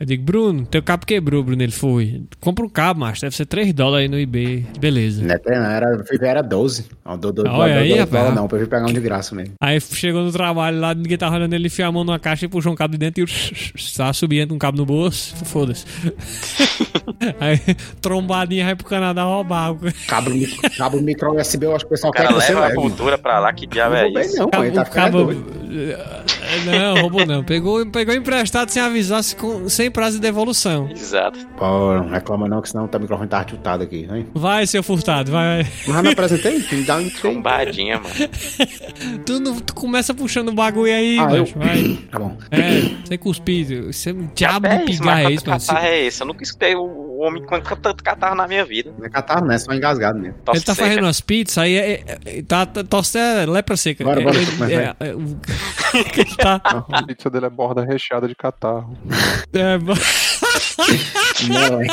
Eu digo, Bruno, teu cabo quebrou, Bruno. Ele foi. Compra um cabo, macho. Deve ser $3 aí no eBay. Beleza. Era 12. Olha aí, rapaz. Não, pra eu pegar um de graça mesmo. Aí chegou no trabalho lá, ninguém tava olhando, ele enfiou a mão numa caixa e puxou um cabo de dentro e tava subindo um cabo no bolso. Foda-se. Aí, trombadinha, vai pro Canadá roubar. Cabo micro USB, eu acho que o pessoal quer que você leve. A cultura pra lá, que diabo é isso? Não, ele tá ficando doido. Não, roubou não. Pegou emprestado sem avisar, sem prazo de devolução. Exato. Pô, não reclama não, que senão o microfone tá tiltado aqui, hein? Vai, seu furtado, vai. Mas não apresentei? Me dá um trombadinha, mano. Tu começa puxando o bagulho aí, macho, vai. Tá bom. Sem cuspir. Isso é um diabo de pigar, é isso, mano. Catarro é esse? Eu nunca escutei o homem com tanto catarro na minha vida. Não é catarro, não, é só engasgado mesmo. Ele tá fazendo umas pizzas, aí tá lepra seca. Bora. A pizza dele é borda recheada de catarro. Não,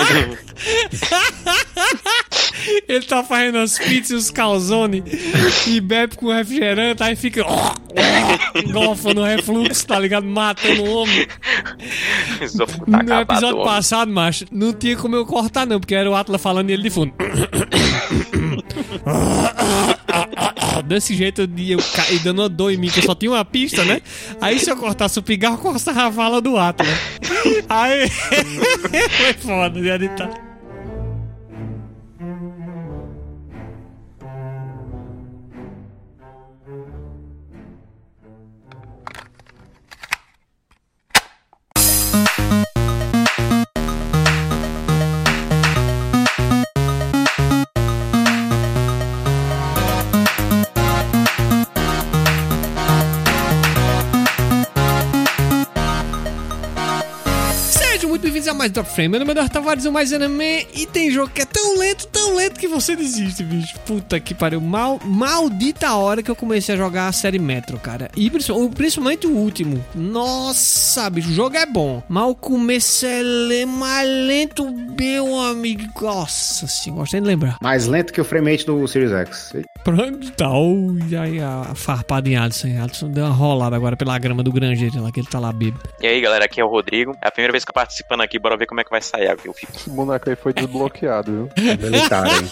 Ele tá fazendo as pizzas e os calzone e bebe com refrigerante, aí fica golfando refluxo, tá ligado? Matando o homem. No episódio passado, macho, não tinha como eu cortar não, porque era o Atlas falando e ele de fundo. Desse jeito e dando uma dor em mim, que eu só tinha uma pista, né? Aí se eu cortasse o pigarro, eu cortava a fala do Atlas. Aí foi foda de editar. A mais Drop Frame, meu nome é Eduardo Tavares, o Mais Anime, e tem jogo que é tão lento que você desiste, bicho. Puta que pariu, maldita hora que eu comecei a jogar a série Metro, cara. E principalmente o último. Nossa, bicho, o jogo é bom, mas o começo é mais lento, meu amigo. Nossa senhora, gostei de lembrar. Mais lento que o framerate do Series X. Pronto, tá. E aí a farpada em Adson deu uma rolada agora pela grama do granjeiro lá, que ele tá lá bêbado. E aí, galera, aqui é o Rodrigo. É a primeira vez que eu tô participando aqui, bora ver como é que vai sair. Esse boneco aí foi desbloqueado, viu? Habilitado, hein?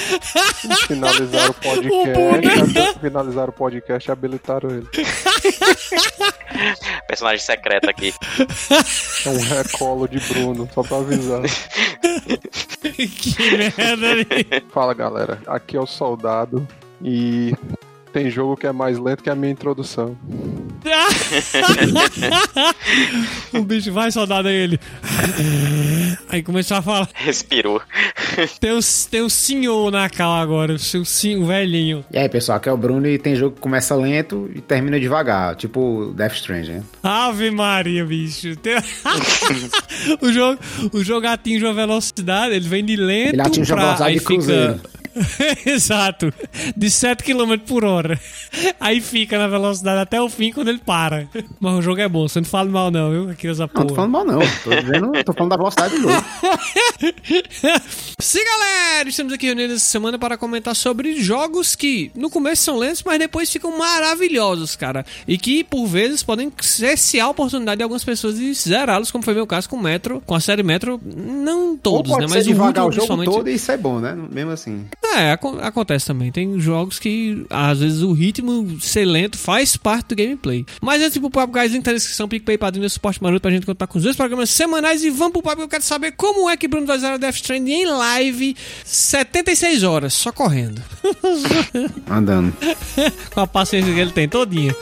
Finalizaram o podcast e habilitaram ele. Personagem secreto aqui. É um recolo de Bruno, só pra avisar. Que merda, né? Fala, galera. Aqui é o Soldado e tem jogo que é mais lento que a minha introdução. O bicho vai, soldado, aí ele. Aí começou a falar. Respirou. Tem um senhor na cal agora, o velhinho. E aí, pessoal, aqui é o Bruno e tem jogo que começa lento e termina devagar, tipo Death Stranding, né? Ave Maria, bicho. O jogo atinge uma velocidade, ele vem de lento. Ele atinge a velocidade de cruzeiro. Exato, de 7 km por hora. Aí fica na velocidade até o fim quando ele para. Mas o jogo é bom, você não fala mal não, viu? Aqui essa porra. Não tô falando mal não, tô falando da velocidade do jogo. Sim, galera, estamos aqui reunidos essa semana para comentar sobre jogos que no começo são lentos, mas depois ficam maravilhosos, cara. E que por vezes podem cercear a oportunidade de algumas pessoas de zerá-los, como foi meu caso com o Metro, com a série Metro. Não todos, ou pode né? Mas ser devagar o jogo principalmente todo e isso é bom, né? Mesmo assim. Acontece também. Tem jogos que, às vezes, o ritmo ser lento faz parte do gameplay. Mas antes pro Papo Guys, link na descrição, PicPay, Padrinho, suporte maroto pra gente contar com os dois programas semanais. E vamos pro papo, eu quero saber como é que Bruno vai zerar Death Stranding em live 76 horas, só correndo. Andando. Com a paciência que ele tem todinha.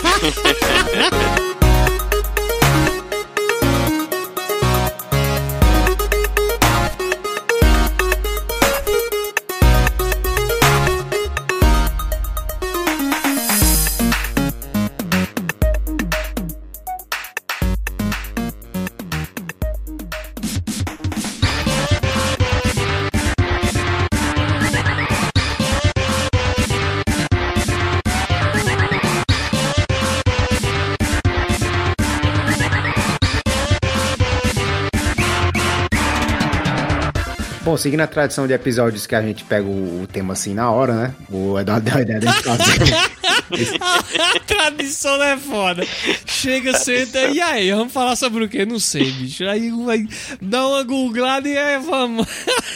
Bom, seguindo a tradição de episódios que a gente pega o tema assim na hora, né? O Eduardo deu a ideia de fazer A tradição é foda. Chega, senta, e aí, vamos falar sobre o quê? Não sei, bicho. Aí vai dar uma googlada e aí vamos.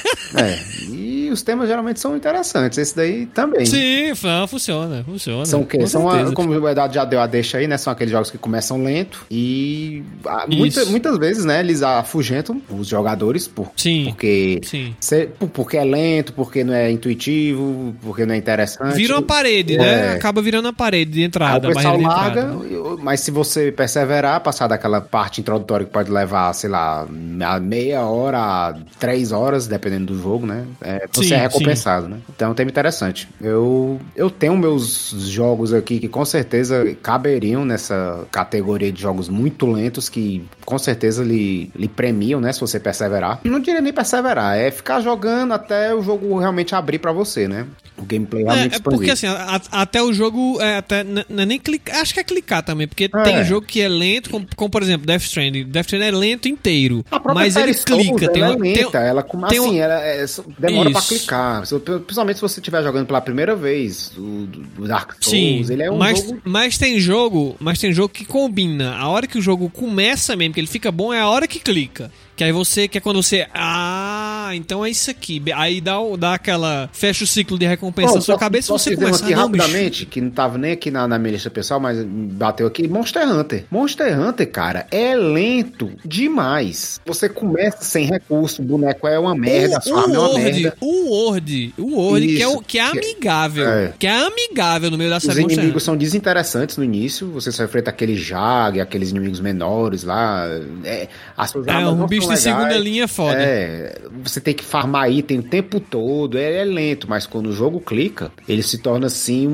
E os temas geralmente são interessantes. Esse daí também. Sim, funciona. São o quê? Como o Eduardo já deu a deixa aí, né? São aqueles jogos que começam lento e muitas vezes, né? Eles afugentam os jogadores porque é lento, porque não é intuitivo, porque não é interessante. Vira uma parede, né? Acaba virando a parede de entrada. O pessoal larga, mas se você perseverar, passar daquela parte introdutória que pode levar, sei lá, meia hora, 3 horas, dependendo do jogo, né? Você é recompensado, né? Então é um tema interessante. Eu tenho meus jogos aqui que com certeza caberiam nessa categoria de jogos muito lentos que com certeza lhe premiam, né? Se você perseverar. Não diria nem perseverar, é ficar jogando até o jogo realmente abrir pra você, né? O gameplay realmente expandir. Porque assim, até o jogo, não é nem clicar, acho que é clicar também, porque tem jogo que é lento, como por exemplo Death Stranding. Death Stranding é lento inteiro, mas ele clica. Ela é lenta, ela demora pra clicar, principalmente se você estiver jogando pela primeira vez o Dark Souls, ele é um jogo... Mas tem jogo que combina, a hora que o jogo começa mesmo, que ele fica bom, é a hora que clica. Que aí que é quando você... então é isso aqui. Aí dá aquela... Fecha o ciclo de recompensa na sua cabeça e você começa aqui rapidamente, que não tava nem aqui na minha lista pessoal, mas bateu aqui. Monster Hunter. Monster Hunter, cara, é lento demais. Você começa sem recurso, o boneco é uma merda, a sua arma é uma merda. O Word, que é amigável. Que é amigável no meio da série. Os inimigos são desinteressantes no início. Você só enfrenta aquele Jag, aqueles inimigos menores lá. As suas armas um bicho de segunda linha é foda. Você tem que farmar item o tempo todo, é lento, mas quando o jogo clica, ele se torna assim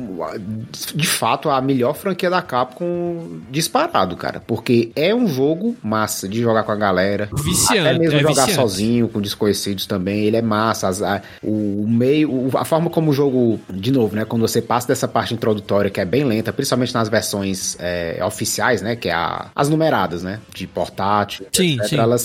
de fato a melhor franquia da Capcom disparado, cara, porque é um jogo massa de jogar com a galera, viciante, até mesmo jogar sozinho, com desconhecidos também, ele é massa, a forma como o jogo, de novo, né, quando você passa dessa parte introdutória que é bem lenta, principalmente nas versões oficiais, né, que é as numeradas, né, de portátil, sim.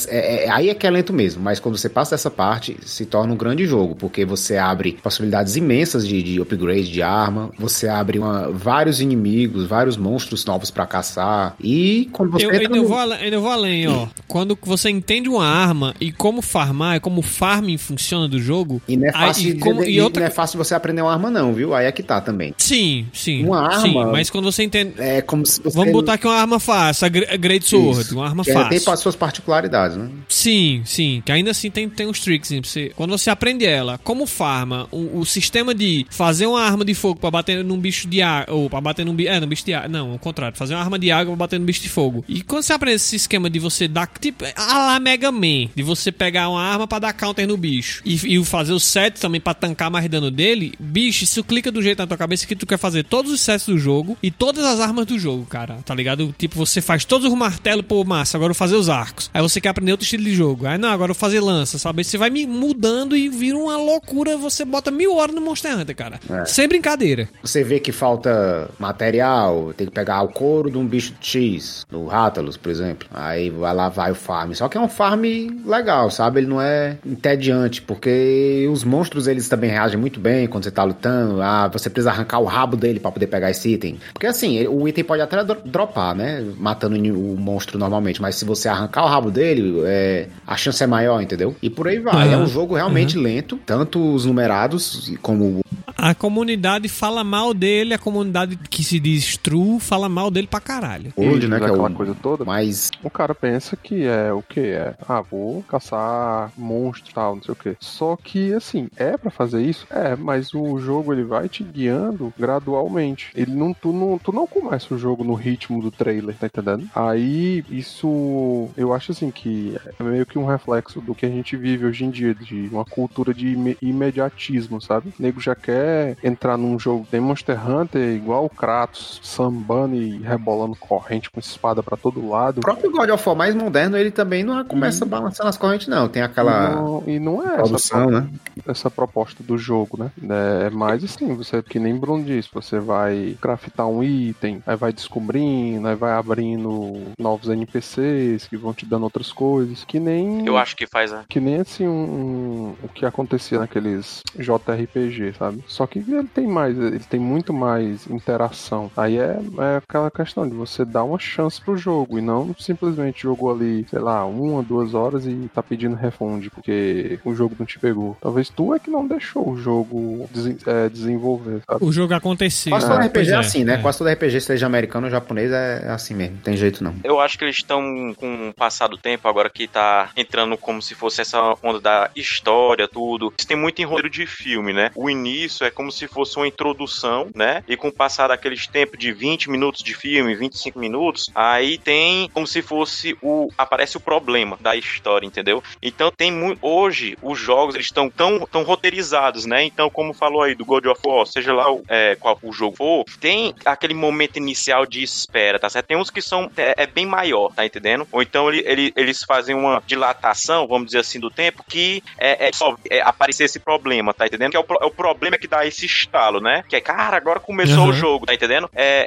Aí é que é lento mesmo, mas quando você passa dessa parte, se torna um grande jogo, porque você abre possibilidades imensas de upgrade de arma, você abre vários inimigos, vários monstros novos pra caçar, e quando você ainda vou além, ó. Quando você entende uma arma e como farmar, como o farming funciona do jogo... E não é fácil, não é fácil você aprender uma arma não, viu? Aí é que tá também. Sim. Uma arma... Sim, mas quando você entende... É como se você... Vamos botar aqui uma arma fácil, a Great Sword, isso. Uma arma fácil. Tem suas particularidades, né? Sim, que ainda assim tem uns tricks. Quando você aprende ela, como farma, o sistema de fazer uma arma de fogo pra bater num bicho de água, ou pra bater num bicho de água, não, ao contrário, fazer uma arma de água pra bater num bicho de fogo. E quando você aprende esse esquema de você dar, tipo, a la Mega Man, de você pegar uma arma pra dar counter no bicho, e fazer o set também pra tancar mais dano dele, bicho, isso clica do jeito na tua cabeça que tu quer fazer todos os sets do jogo e todas as armas do jogo, cara, tá ligado? Tipo, você faz todos os martelos, pô, massa, agora eu vou fazer os arcos. Aí você quer aprender outro estilo de jogo. Aí não, agora eu vou fazer lança, sabe? Você vai mudando e vira uma loucura, você bota 1000 horas no Monster Hunter, cara. Sem brincadeira. Você vê que falta material, tem que pegar o couro de um bicho X, no Rathalos, por exemplo. Aí vai o farm. Só que é um farm legal, sabe? Ele não é entediante, porque os monstros, eles também reagem muito bem quando você tá lutando. Você precisa arrancar o rabo dele pra poder pegar esse item. Porque assim, o item pode até dropar, né? Matando o monstro normalmente, mas se você arrancar o rabo dele, a chance é maior, entendeu? E por aí vai. É um jogo realmente lento, tanto os numerados como... A comunidade fala mal dele, a comunidade que se diz true fala mal dele pra caralho. Hoje, né, que é aquela coisa toda. Mas o cara pensa que é o que vou caçar monstro e tal, não sei o que. Só que, assim, pra fazer isso? Mas o jogo, ele vai te guiando gradualmente. Tu não começa o jogo no ritmo do trailer, tá entendendo? Aí, isso, eu acho assim que é meio que um reflexo do que a gente vive hoje em dia, de uma cultura de imediatismo, sabe? O nego já quer entrar num jogo, tem Monster Hunter igual o Kratos, sambando e rebolando corrente com espada pra todo lado. O próprio God of War mais moderno, ele também não começa balançando as correntes, não. Tem aquela... E não é produção, né? Essa proposta do jogo, né? É mais assim, você, que nem Bruno disse, você vai craftar um item, aí vai descobrindo, aí vai abrindo novos NPCs que vão te dando outras coisas, que nem... Eu acho que faz, Que nem assim o que acontecia naqueles JRPG, sabe? Só Só que ele tem muito mais interação. Aí é aquela questão de você dar uma chance pro jogo e não simplesmente jogou ali, sei lá, 1 ou 2 horas e tá pedindo refund porque o jogo não te pegou. Talvez tu é que não deixou o jogo desenvolver, sabe? O jogo acontecer. Quase todo RPG é assim, né? Quase todo RPG, seja americano ou japonês, é assim mesmo. Não tem jeito não. Eu acho que eles estão com o passar do tempo, agora que tá entrando como se fosse essa onda da história, tudo. Isso tem muito em roteiro de filme, né? O início é como se fosse uma introdução, né? E com o passar daqueles tempos de 20 minutos de filme, 25 minutos, aí tem como se fosse aparece o problema da história, entendeu? Então tem hoje os jogos, eles estão tão roteirizados, né? Então, como falou aí do God of War, seja lá qual o jogo for, tem aquele momento inicial de espera, tá certo? Tem uns que são bem maior, tá entendendo? Ou então eles fazem uma dilatação, vamos dizer assim, do tempo, que só aparecer esse problema, tá entendendo? Que é o problema que dá esse estalo, né? Que é, cara, agora começou o jogo, tá entendendo?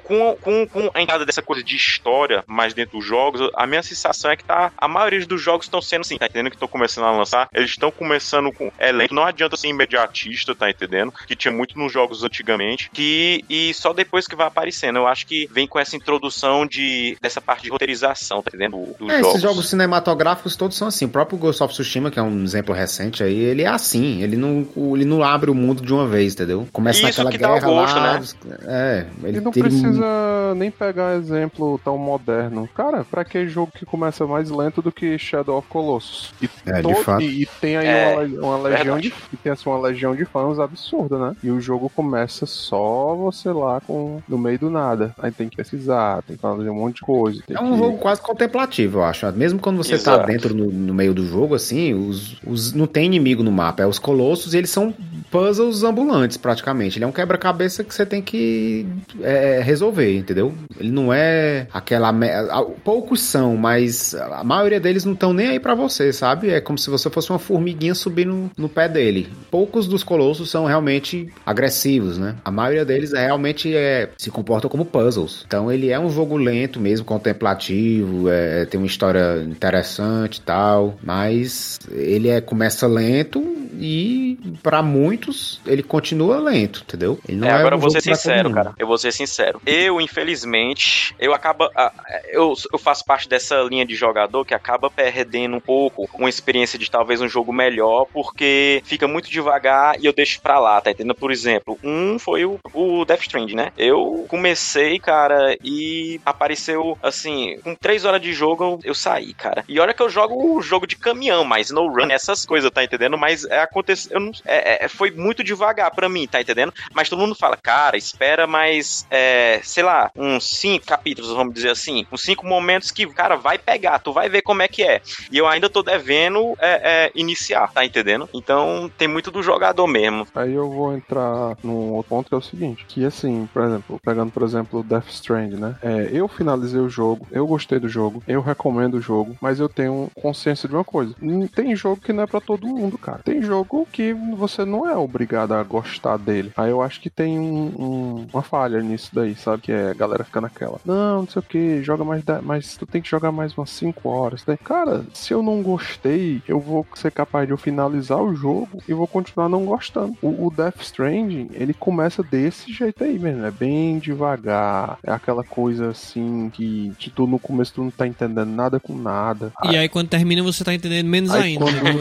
Com a entrada dessa coisa de história mais dentro dos jogos, a minha sensação é que a maioria dos jogos estão sendo assim, tá entendendo? Que estão começando a lançar, eles estão começando com lento, não adianta ser imediatista, tá entendendo? Que tinha muito nos jogos antigamente, e só depois que vai aparecendo. Eu acho que vem com essa introdução dessa parte de roteirização, tá entendendo? Dos jogos. Esses jogos cinematográficos todos são assim. O próprio Ghost of Tsushima, que é um exemplo recente aí, ele é assim. Ele não abre o mundo de uma vez, entendeu? Começa isso naquela que guerra dá o gosto, lá. Né? Ele não precisa nem pegar exemplo tão moderno. Cara, pra que jogo que começa mais lento do que Shadow of Colossus? De fato. E tem aí uma legião uma legião de fãs absurda, né? E o jogo começa só você lá no meio do nada. Aí tem que pesquisar, tem que fazer um monte de coisa. Um jogo quase contemplativo, eu acho. Mesmo quando você tá dentro no meio do jogo, assim, não tem inimigo no mapa. É os colossos e eles são puzzles ambulantes, praticamente. Ele é um quebra-cabeça que você tem que resolver, entendeu? Ele não é aquela... Poucos são, mas a maioria deles não estão nem aí pra você, sabe? É como se você fosse uma formiguinha subindo no pé dele. Poucos dos colossos são realmente agressivos, né? A maioria deles realmente se comportam como puzzles. Então ele é um jogo lento mesmo, contemplativo, tem uma história interessante e tal, mas ele começa lento e pra muitos ele continua lento, entendeu? Ele não agora eu vou ser sincero, cara. Eu vou ser sincero. Infelizmente, eu faço parte dessa linha de jogador que acaba perdendo um pouco uma experiência de talvez um jogo melhor, porque fica muito devagar e eu deixo pra lá, tá entendendo? Por exemplo, foi o Death Stranding, né? Eu comecei, cara, e apareceu, assim, com 3 horas de jogo, eu saí, cara. E olha que eu jogo o jogo de caminhão, mas no run, essas coisas, tá entendendo? Mas aconteceu, foi muito devagar pra mim, tá entendendo? Mas todo mundo fala, cara, espera mais, sei lá, uns 5 capítulos, vamos dizer assim, uns 5 momentos que, cara, vai pegar, tu vai ver como é que é. E eu ainda tô devendo iniciar, tá entendendo? Então, tem muito do jogador mesmo. Aí eu vou entrar num outro ponto que é o seguinte, que assim, por exemplo, pegando, por exemplo, Death Stranding, né? Eu finalizei o jogo, eu gostei do jogo, eu recomendo o jogo, mas eu tenho consciência de uma coisa. Tem jogo que não é pra todo mundo, cara. Tem jogo que você não é obrigado a gostar dele. Aí eu acho que tem uma falha nisso daí, sabe? Que a galera fica naquela, não sei o que, joga mais, tu tem que jogar mais umas 5 horas. Né? Cara, se eu não gostei, eu vou ser capaz de eu finalizar o jogo e vou continuar não gostando. O Death Stranding, ele começa desse jeito aí mesmo, é bem devagar, é aquela coisa assim que tu no começo tu não tá entendendo nada com nada. E aí quando termina você tá entendendo menos ainda.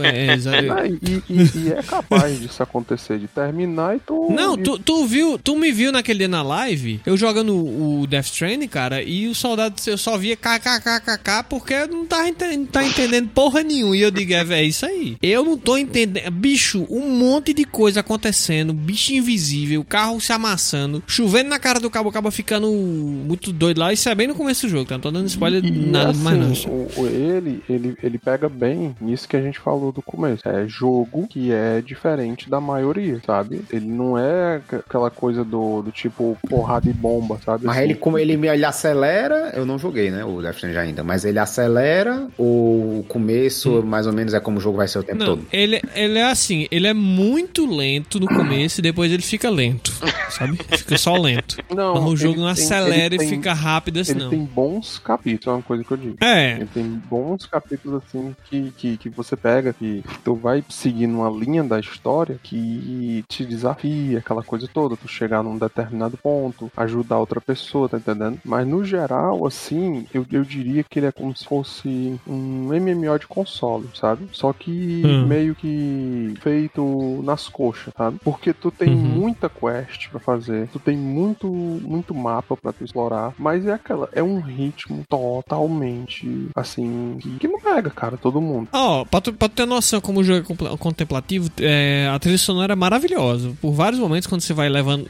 E é capaz disso acontecer, de terminar e tu... Não, tu me viu naquele dia na live, eu jogando o Death Stranding, cara, e o soldado, eu só via kkkk porque não tá entendendo porra nenhuma. E eu digo, é isso aí. Eu não tô entendendo. Bicho, um monte de coisa acontecendo, bicho invisível, carro se amassando, chovendo na cara do cabo, acaba ficando muito doido lá. Isso é bem no começo do jogo, tá? Não tô dando spoiler nada assim, mais não. Ele pega bem nisso que a gente falou do começo. É jogo que é diferente da maioria, sabe? Ele não é aquela coisa do tipo porrada e bomba, sabe? Mas assim, ele acelera, eu não joguei, né? O Death Stranding ainda, mas ele acelera, o começo mais ou menos é como o jogo vai ser o tempo todo. Ele é assim, ele é muito lento no começo e depois ele fica lento. sabe? Fica só lento. Não, Mas o jogo não ele tem- acelera ele e tem- fica rápido assim, Ele não. tem bons capítulos, é uma coisa que eu digo. É, Ele tem bons capítulos assim que você pega, que tu vai seguindo uma linha da história que te desafia, aquela coisa toda, tu chegar num determinado ponto, ajudar outra pessoa, tá entendendo? Mas no geral, assim, eu diria que ele é como se fosse um MMO de console, sabe? Só que meio que feito nas coxas, sabe? Porque tu tem muita quest pra fazer, tu tem muito mapa pra tu explorar, mas é um ritmo totalmente, assim, que não pega, cara, todo mundo. ó, pra tu ter noção como o jogo é contemplativo, a trilha sonora é maravilhosa. Por vários momentos, quando você vai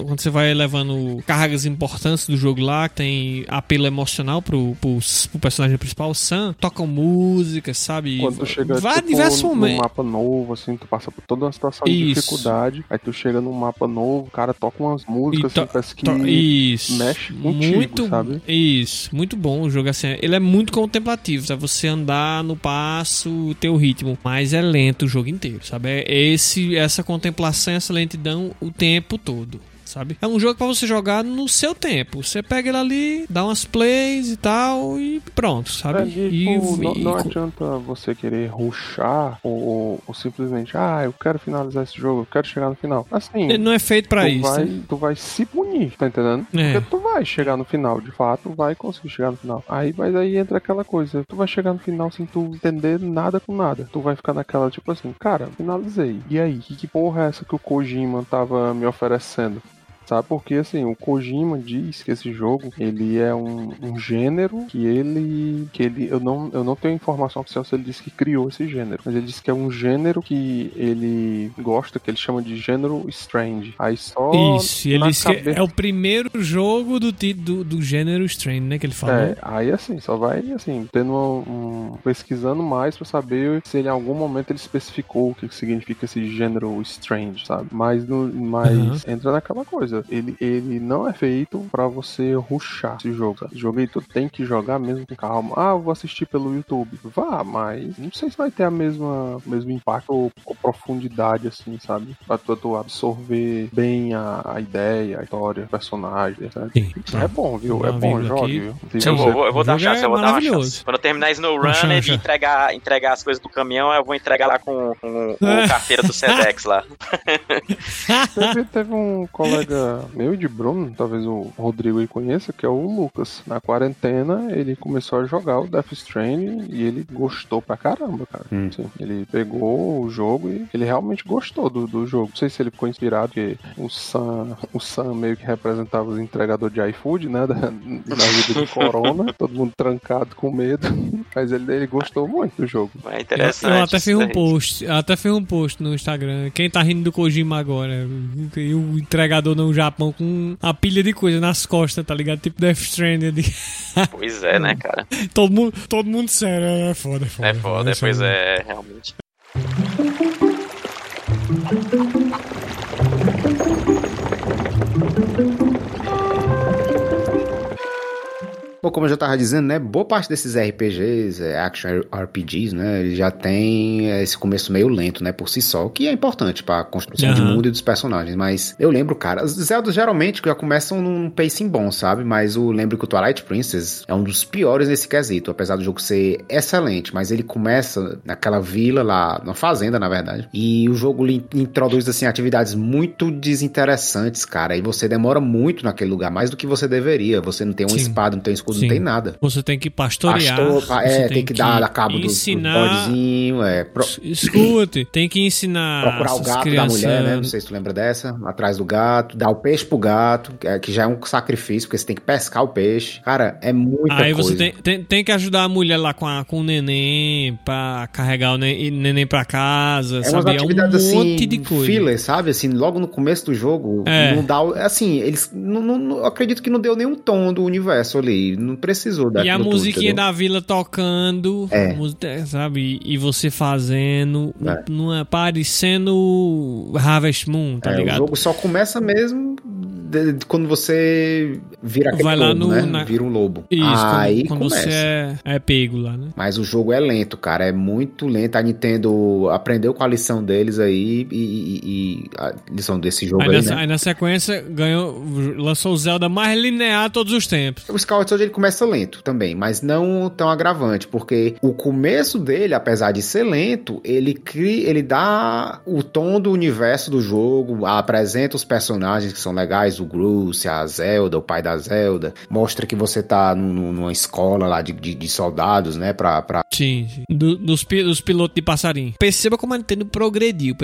levando cargas importantes do jogo lá, que tem apelo emocional pro personagem principal, o Sam, tocam música, sabe? Quando tu chega Diversos num momentos. mapa novo, assim, tu passa por toda uma situação de Isso. dificuldade, aí tu chega num mapa novo, o cara toca umas músicas, E assim, parece que isso. mexe contigo, sabe? Isso, muito bom o jogo assim. Ele é muito contemplativo, sabe? Você andar no passo, ter o ritmo, mas é lento o jogo inteiro, sabe? Essa contemplação, essa lentidão o tempo todo. Sabe? É um jogo pra você jogar no seu tempo. Você pega ele ali, dá umas plays e tal e pronto, sabe? Não adianta você querer rushar ou simplesmente, eu quero finalizar esse jogo, eu quero chegar no final. Assim, ele não é feito pra isso. Tu vai se punir, tá entendendo? Porque tu vai chegar no final, de fato, vai conseguir chegar no final. Mas aí entra aquela coisa, tu vai chegar no final sem tu entender nada com nada. Tu vai ficar naquela, tipo assim, cara, finalizei. E aí, que porra é essa que o Kojima tava me oferecendo? Sabe? Porque, assim, o Kojima diz que esse jogo, ele é um gênero que ele eu não tenho informação oficial se ele disse que criou esse gênero, mas ele disse que é um gênero que ele gosta, que ele chama de gênero strange. Aí só isso, e ele disse que é o primeiro jogo do gênero strange, né, que ele falou. Aí, assim, só vai, assim, tendo pesquisando mais pra saber se ele, em algum momento ele especificou o que significa esse gênero strange, sabe? Mas entra naquela coisa. Ele não é feito pra você rushar esse jogo, sabe? Esse jogo aí tu tem que jogar mesmo com calma. Eu vou assistir pelo YouTube. Vá, mas não sei se vai ter o mesmo impacto ou profundidade, assim, sabe? Pra tu absorver bem a ideia, a história, o personagem, sabe? Sim. É bom, viu? É bom, jogue, viu? Eu vou dar chance, uma chance. Quando eu terminar SnowRunner e entregar as coisas do caminhão, eu vou entregar lá com o carteira do Sedex lá. Teve um colega meu de Bruno, talvez o Rodrigo aí conheça, que é o Lucas. Na quarentena, ele começou a jogar o Death Stranding e ele gostou pra caramba, cara. Assim, ele pegou o jogo e ele realmente gostou do jogo. Não sei se ele ficou inspirado, porque o Sam meio que representava os entregadores de iFood, né, na vida do Corona, todo mundo trancado com medo, mas ele gostou muito do jogo. É interessante. Eu até fiz um post no Instagram. Quem tá rindo do Kojima agora? E o entregador no Japão com a pilha de coisa nas costas, tá ligado? Tipo Death Stranding ali. Pois é, né, cara? Todo mundo sério, é foda. É foda, pois é, realmente. Bom, como eu já tava dizendo, né, boa parte desses RPGs, Action RPGs, né, ele já tem esse começo meio lento, né, por si só, o que é importante pra construção de mundo e dos personagens, mas eu lembro, cara, os Zelda geralmente já começam num pacing bom, sabe, mas eu lembro que o Twilight Princess é um dos piores nesse quesito, apesar do jogo ser excelente, mas ele começa naquela vila lá, na fazenda, na verdade, e o jogo lhe introduz, assim, atividades muito desinteressantes, cara, e você demora muito naquele lugar, mais do que você deveria, você não tem uma espada, não tem um escudo, não tem nada. Você tem que pastorear. Tem que dar a cabo do bodezinho. Escute, tem que ensinar. Procurar o gato crianças... da mulher, né? Não sei se tu lembra dessa. Atrás do gato. Dar o peixe pro gato, que já é um sacrifício, porque você tem que pescar o peixe. Cara, é muita coisa. Aí você tem que ajudar a mulher lá com o neném pra carregar o neném pra casa. É umas atividades monte de coisa. Filler, sabe? Assim, logo no começo do jogo, não dá. Assim, eles. Não acredito que não deu nenhum tom do universo ali. Não precisou daquilo. E a musiquinha tudo, da vila tocando, sabe? E você fazendo, não é parecendo Harvest Moon, tá ligado? O jogo só começa mesmo quando você vira aquele Vai lá lobo, né? na... Vira um lobo. Isso, aí quando começa. você é pego lá, né? Mas o jogo é lento, cara. É muito lento. A Nintendo aprendeu com a lição deles aí e a lição desse jogo aí, né? Aí na sequência lançou o Zelda mais linear de todos os tempos. O Skyward Sword ele começa lento também, mas não tão agravante, porque o começo dele, apesar de ser lento, ele dá o tom do universo do jogo, apresenta os personagens que são legais, o Groose, a Zelda, o pai da Zelda, mostra que você tá numa escola lá de soldados, né, pra... Sim. Dos pilotos de passarinho. Perceba como a Nintendo progrediu.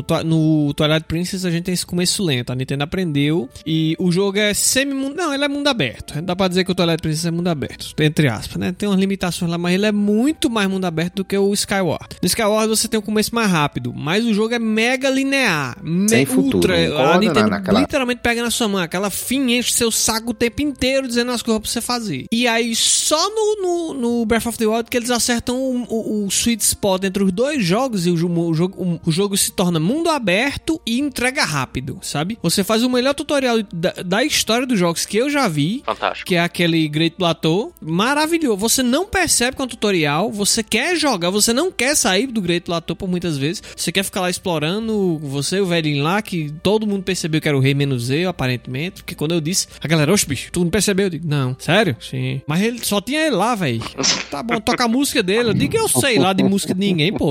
No Twilight Princess a gente tem esse começo lento, a Nintendo aprendeu e o jogo é semi-mundo... Não, ele é mundo aberto. Dá pra dizer que o Twilight Princess é mundo aberto, entre aspas, né? Tem umas limitações lá, mas ele é muito mais mundo aberto do que o Skyward. No Skyward você tem um começo mais rápido, mas o jogo é mega linear. Sem futuro. A Nintendo literalmente pega na sua mão aquela fim, enche seu saco o tempo inteiro dizendo as coisas pra você fazer. E aí só no Breath of the Wild que eles acertam o sweet spot entre os dois jogos e o jogo se torna mundo aberto e entrega rápido, sabe? Você faz o melhor tutorial da história dos jogos que eu já vi. Fantástico. Que é aquele Great Plateau. Maravilhoso. Você não percebe que é um tutorial, você quer jogar, você não quer sair do Great Plateau por muitas vezes. Você quer ficar lá explorando, você e o velhinho lá, que todo mundo percebeu que era o rei menos eu, aparentemente. Porque quando eu disse, a galera, oxe, bicho, tu não percebeu? Eu digo, não. Sério? Sim. Mas ele só tinha ele lá, velho. Tá bom, toca a música dele. Eu digo que eu sei lá de música de ninguém, pô.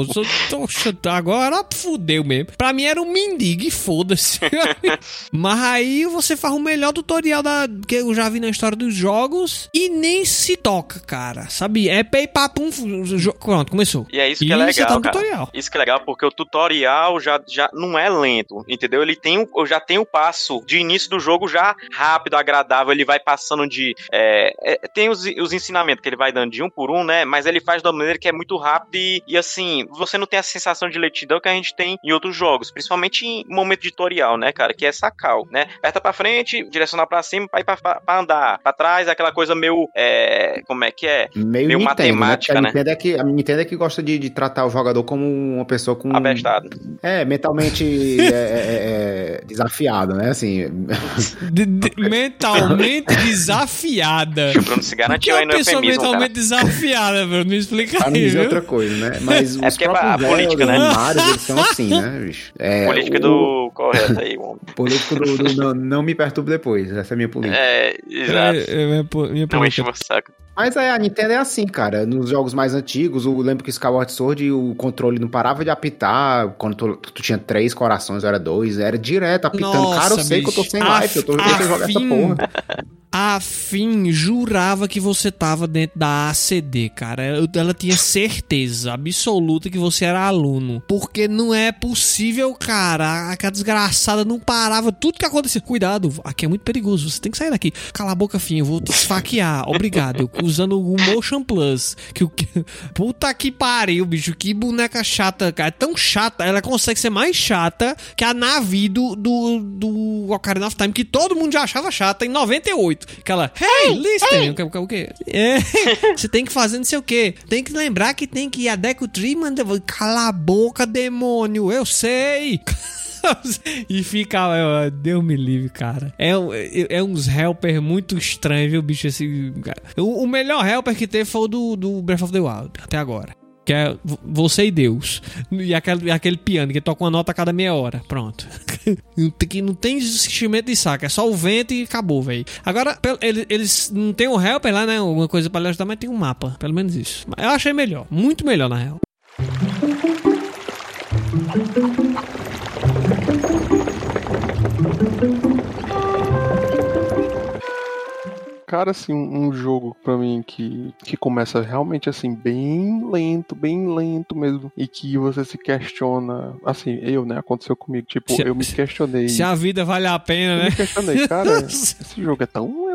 Agora fudeu mesmo. Pra mim era um mendigo e foda-se. Mas aí você faz o melhor tutorial que eu já vi na história dos jogos e nem se toca, cara. Sabe? É pay papum. Pronto, começou. E é isso que é legal, tá no cara. Tutorial. Isso que é legal, porque o tutorial já não é lento, entendeu? Ele já tem o passo de início do jogo já rápido, agradável. Ele vai passando de... tem os ensinamentos que ele vai dando de um por um, né? Mas ele faz de uma maneira que é muito rápido e assim, você não tem a sensação de lentidão que a gente tem em outros jogos, principalmente em momento de tutorial, né, cara? Que é sacal, né? Aperta pra frente, direcionar pra cima, pra andar. Pra trás, aquela coisa meio... como é que é? Meio Nintendo, matemática, né? A Nintendo é que gosta de tratar o jogador como uma pessoa com... Abestado. Mentalmente desafiado, né? Assim... Mentalmente desafiada. O Bruno se garantiu aí no eufemismo, mentalmente desafiada, Bruno? Me explica pra aí, não dizer viu? outra coisa, né? Mas os porque a próprios política, Zelda, né? Mario, eles são assim, né, bicho? Política do correto aí, homem. Político do não me perturbe depois. Essa é a minha política. Exato. Minha Não enche política. o saco. Mas a Nintendo é assim, cara. Nos jogos mais antigos, eu lembro que Skyward Sword, o controle não parava de apitar. Quando tu tinha 3 corações, era 2. Era direto apitando. Nossa, cara, eu sei que eu tô sem life. Eu tô jogando jogar essa porra. A Fim jurava que você tava dentro da ACD, cara. Ela tinha certeza absoluta que você era aluno. Porque não é possível, cara. Aquela desgraçada não parava. Tudo que acontecia. Cuidado, aqui é muito perigoso. Você tem que sair daqui. Cala a boca, Fim. Eu vou te esfaquear. Obrigado. Usando o Motion Plus. Puta que pariu, bicho. Que boneca chata, cara. É tão chata. Ela consegue ser mais chata que a Navi do Ocarina of Time, que todo mundo já achava chata em 98. Aquela, hey, listen. O quê? Você tem que fazer não sei o quê. Tem que lembrar que tem que ir a Deku Tree, mano. Cala a boca, demônio. Eu sei. E fica, Deus me livre, cara. É uns helper muito estranhos, viu, bicho? Esse, cara. O melhor helper que teve foi o do Breath of the Wild, até agora. Que é você e Deus. E aquele piano que toca uma nota a cada meia hora. Pronto. Não tem enchimento de saco. É só o vento e acabou, velho. Agora, eles não tem um helper lá, né? Alguma coisa pra lhe ajudar, mas tem um mapa. Pelo menos isso. Eu achei melhor. Muito melhor, na real. Cara, assim, um jogo pra mim que começa realmente assim, bem lento mesmo, e que você se questiona, assim, né, aconteceu comigo, tipo, eu me questionei. Se a vida vale a pena, né? Eu me questionei, cara, esse jogo é tão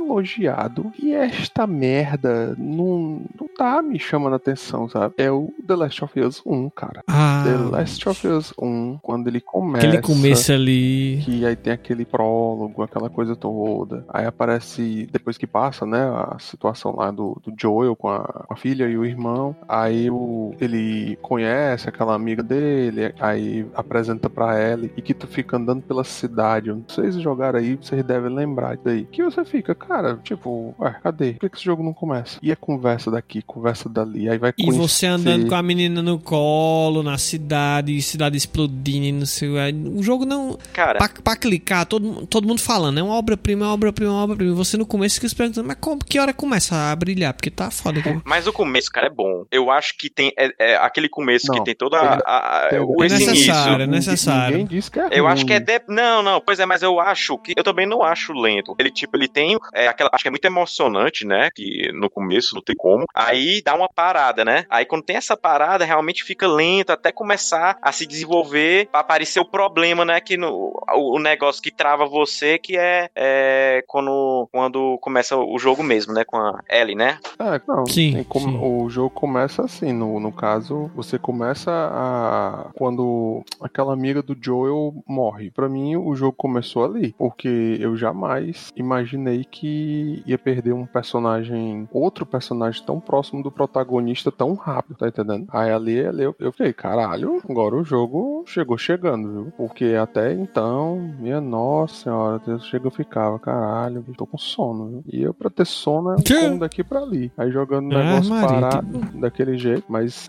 elogiado e esta merda não tá me chamando a atenção, sabe? É o The Last of Us 1, cara. The Last of Us 1, quando ele começa... Aquele começo ali... Que aí tem aquele prólogo, aquela coisa toda. Aí aparece, depois que passa, né, a situação lá do Joel com a filha e o irmão. Aí ele conhece aquela amiga dele, aí apresenta pra ela e que tu fica andando pela cidade. Vocês jogaram aí, vocês devem lembrar daí. Que você fica, cara, tipo, cadê? Por que esse jogo não começa? E a conversa daqui, conversa dali, aí vai conhecer... E você andando com a menina no colo, na cidade explodindo, não sei... O jogo não... Cara... Pra clicar, todo mundo falando, é uma obra-prima, Você no começo fica se perguntando, mas que hora começa a brilhar? Porque tá foda aqui. Mas o começo, cara, é bom. Eu acho que tem aquele começo que tem toda o necessário, necessário. Ninguém disse que é ruim. Eu acho que Não, pois é, mas eu acho que... Eu também não acho lento. Ele tem acho que é muito emocionante, né? Que no começo não tem como. Aí dá uma parada, né? Aí quando tem essa parada, realmente fica lento até começar a se desenvolver pra aparecer o problema, né? Que o negócio que trava você, que é quando começa o jogo mesmo, né? Com a Ellie, né? Sim. O jogo começa assim, no caso, você começa quando aquela amiga do Joel morre. Pra mim, o jogo começou ali, porque eu jamais imaginei que ia perder outro personagem tão próximo do protagonista tão rápido, tá entendendo? Aí ali eu fiquei, caralho, agora o jogo chegando, viu? Porque até então, minha nossa senhora, eu ficava, caralho, tô com sono, viu? E eu pra ter sono, eu como daqui pra ali. Aí jogando o negócio parado, daquele jeito, mas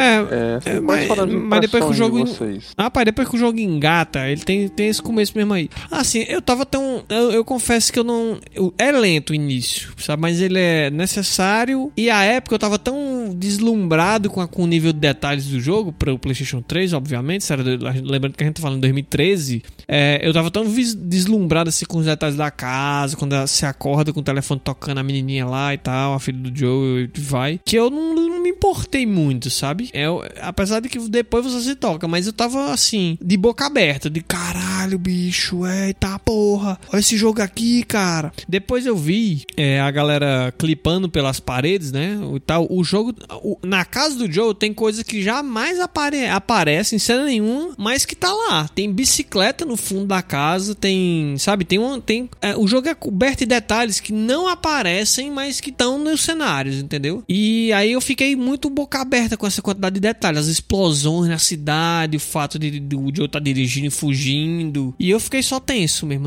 mas depois que o jogo... depois que o jogo engata, ele tem esse começo mesmo aí. Assim, eu tava tão... Eu confesso que eu não... É lento o início, sabe? Mas ele é necessário. E a época eu tava tão deslumbrado com o nível de detalhes do jogo, para o PlayStation 3, obviamente. Lembrando que a gente tá falando em 2013. Eu tava tão deslumbrado assim com os detalhes da casa, quando ela se acorda com o telefone tocando a menininha lá e tal, a filha do Joe e vai, que eu não me importei muito, sabe? Apesar de que depois você se toca, mas eu tava assim, de boca aberta, de caralho, bicho, eita porra, olha esse jogo aqui, cara. Depois eu vi a galera clipando pelas paredes, né? O jogo, na casa do Joe tem coisa que jamais aparece em cena nenhuma, mas que tá lá. Tem bicicleta no fundo da casa, tem, sabe? O jogo é coberto de detalhes que não aparecem, mas que estão nos cenários, entendeu? E aí eu fiquei muito boca aberta com essa quantidade de detalhes, as explosões na cidade, o fato do Joe tá dirigindo e fugindo, e eu fiquei só tenso mesmo,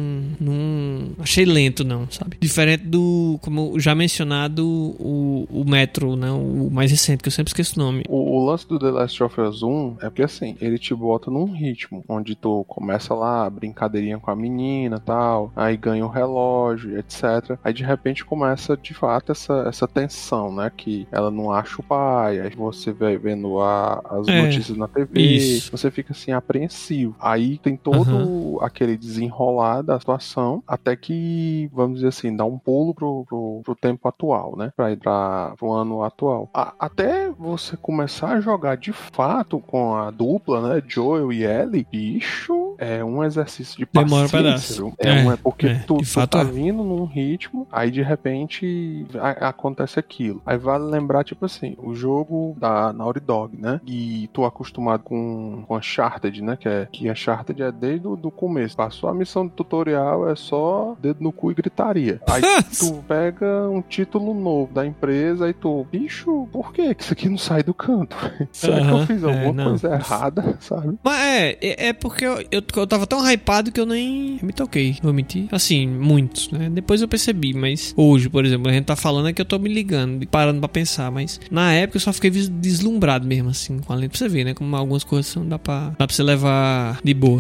não achei lento não, sabe? Diferente do, como já mencionado, o Metro, né? O mais recente, que eu sempre esqueço o nome. O lance do The Last of Us 1 é porque assim, ele te bota num ritmo, onde tu começa lá, brincadeirinha com a menina e tal, aí ganha o relógio, etc. Aí de repente começa de fato essa tensão, né? Que ela não acha o pai, aí você vai vendo as notícias na TV, isso. Você fica assim apreensivo. Aí tem todo aquele desenrolar da situação, até que, vamos dizer assim, dá um pulo pro tempo atual, né? Pra ir pro ano atual. Até você começar a jogar de fato com a dupla, né? Joel e Ellie, bicho, é um exercício de paciência. Demora um pedaço. Porque tu tá vindo num ritmo, aí de repente acontece aquilo. Aí vale lembrar, tipo assim, o jogo da Naughty Dog, né? E tô acostumado com Uncharted, né? Que Uncharted é desde o começo. Passou a missão do tutorial, é só dedo no cu e gritaria. Aí tu pega um título novo da empresa e tu, bicho, por que isso aqui não sai do canto? Será que eu fiz alguma coisa errada, sabe? Mas porque eu tava tão hypado que eu nem me toquei, vou mentir. Assim, muitos, né? Depois eu percebi, mas hoje, por exemplo, a gente tá falando que eu tô me ligando, parando pra pensar, mas na época eu só fiquei deslumbrado mesmo, assim, com a lente, pra você ver, né? Como algumas coisas não dá pra você levar de boa.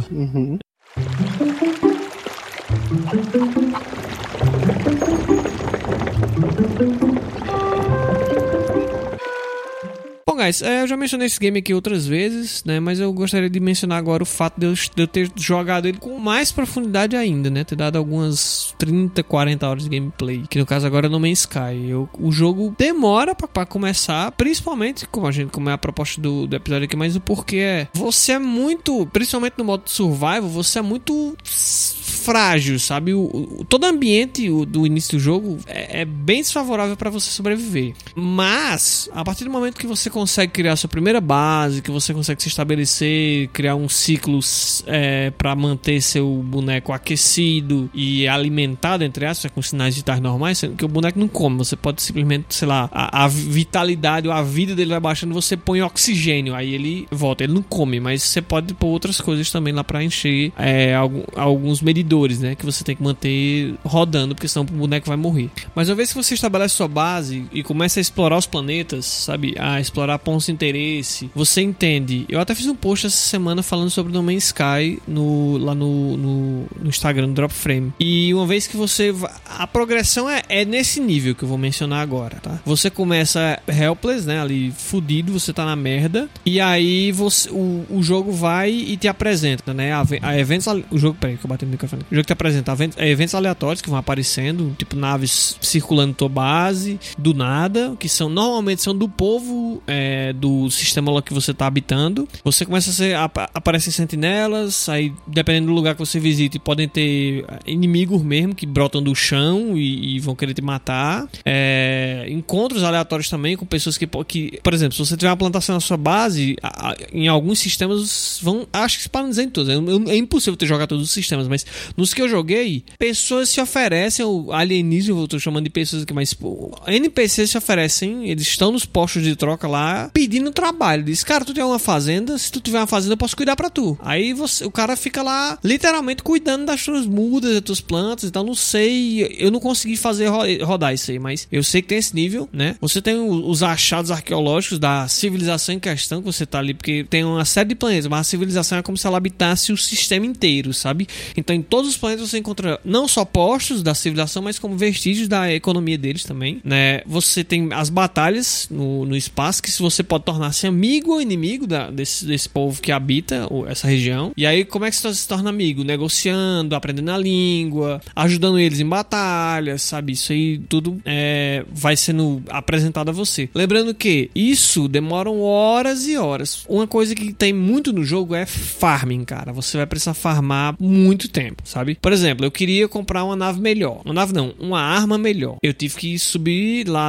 Bom, guys, eu já mencionei esse game aqui outras vezes, né? Mas eu gostaria de mencionar agora o fato de eu ter jogado ele com mais profundidade ainda, né? Ter dado algumas 30, 40 horas de gameplay. Que no caso agora é No Man's Sky. O jogo demora pra começar, principalmente como é a proposta do episódio aqui, mas o porquê você é muito, principalmente no modo survival, você é muito frágil, sabe? Todo o ambiente do início do jogo é bem desfavorável pra você sobreviver. Mas, a partir do momento que você consegue criar a sua primeira base, que você consegue se estabelecer, criar um ciclo pra manter seu boneco aquecido e alimentado, entre aspas, com sinais vitais normais, sendo que o boneco não come. Você pode simplesmente, sei lá, a vitalidade ou a vida dele vai baixando, você põe oxigênio, aí ele volta. Ele não come, mas você pode pôr outras coisas também lá pra encher alguns medidores, né? Que você tem que manter rodando, porque senão o boneco vai morrer. Mas uma vez que você estabelece sua base e começa a explorar os planetas, sabe? A explorar pontos de interesse, você entende. Eu até fiz um post essa semana falando sobre No Man's Sky lá no Instagram, no Drop Frame. E uma vez que você... A progressão é nesse nível que eu vou mencionar agora, tá? Você começa helpless, né? Ali, fudido, você tá na merda. E aí o jogo vai e te apresenta, né? A eventos... O jogo... Peraí que eu bati no microfone. O jogo te apresenta eventos aleatórios que vão aparecendo, tipo naves circulando tua base, do nada, que normalmente são do povo do sistema lá que você tá habitando. Você começa aparecem sentinelas, aí dependendo do lugar que você visite, podem ter inimigos mesmo que brotam do chão e vão querer te matar. Encontros aleatórios também com pessoas que, por exemplo, se você tiver uma plantação na sua base, em alguns sistemas acho que se podem dizer em todos. É impossível ter jogado todos os sistemas, mas nos que eu joguei, pessoas se oferecem, ou alienígenas, eu tô chamando de pessoas aqui, mas NPCs se oferecem, eles estão nos postos de troca lá, pedindo trabalho. Diz, cara, tu tem uma fazenda? Se tu tiver uma fazenda, eu posso cuidar pra tu. Aí o cara fica lá, literalmente, cuidando das tuas mudas, das tuas plantas, então não sei, eu não consegui fazer rodar isso aí, mas eu sei que tem esse nível, né? Você tem os achados arqueológicos da civilização em questão que você tá ali, porque tem uma série de planetas, mas a civilização é como se ela habitasse o sistema inteiro, sabe? Então em todos os planetas você encontra não só postos da civilização, mas como vestígios da economia deles também, né? Você tem as batalhas no espaço, que se você pode tornar-se amigo ou inimigo desse povo que habita essa região. E aí como é que você se torna amigo? Negociando, aprendendo a língua, ajudando eles em batalhas, sabe? Isso aí tudo vai sendo apresentado a você. Lembrando que isso demoram horas e horas. Uma coisa que tem muito no jogo é farming, cara. Você vai precisar farmar muito tempo, sabe? Por exemplo, eu queria comprar uma nave melhor. Uma nave não, uma arma melhor. Eu tive que subir lá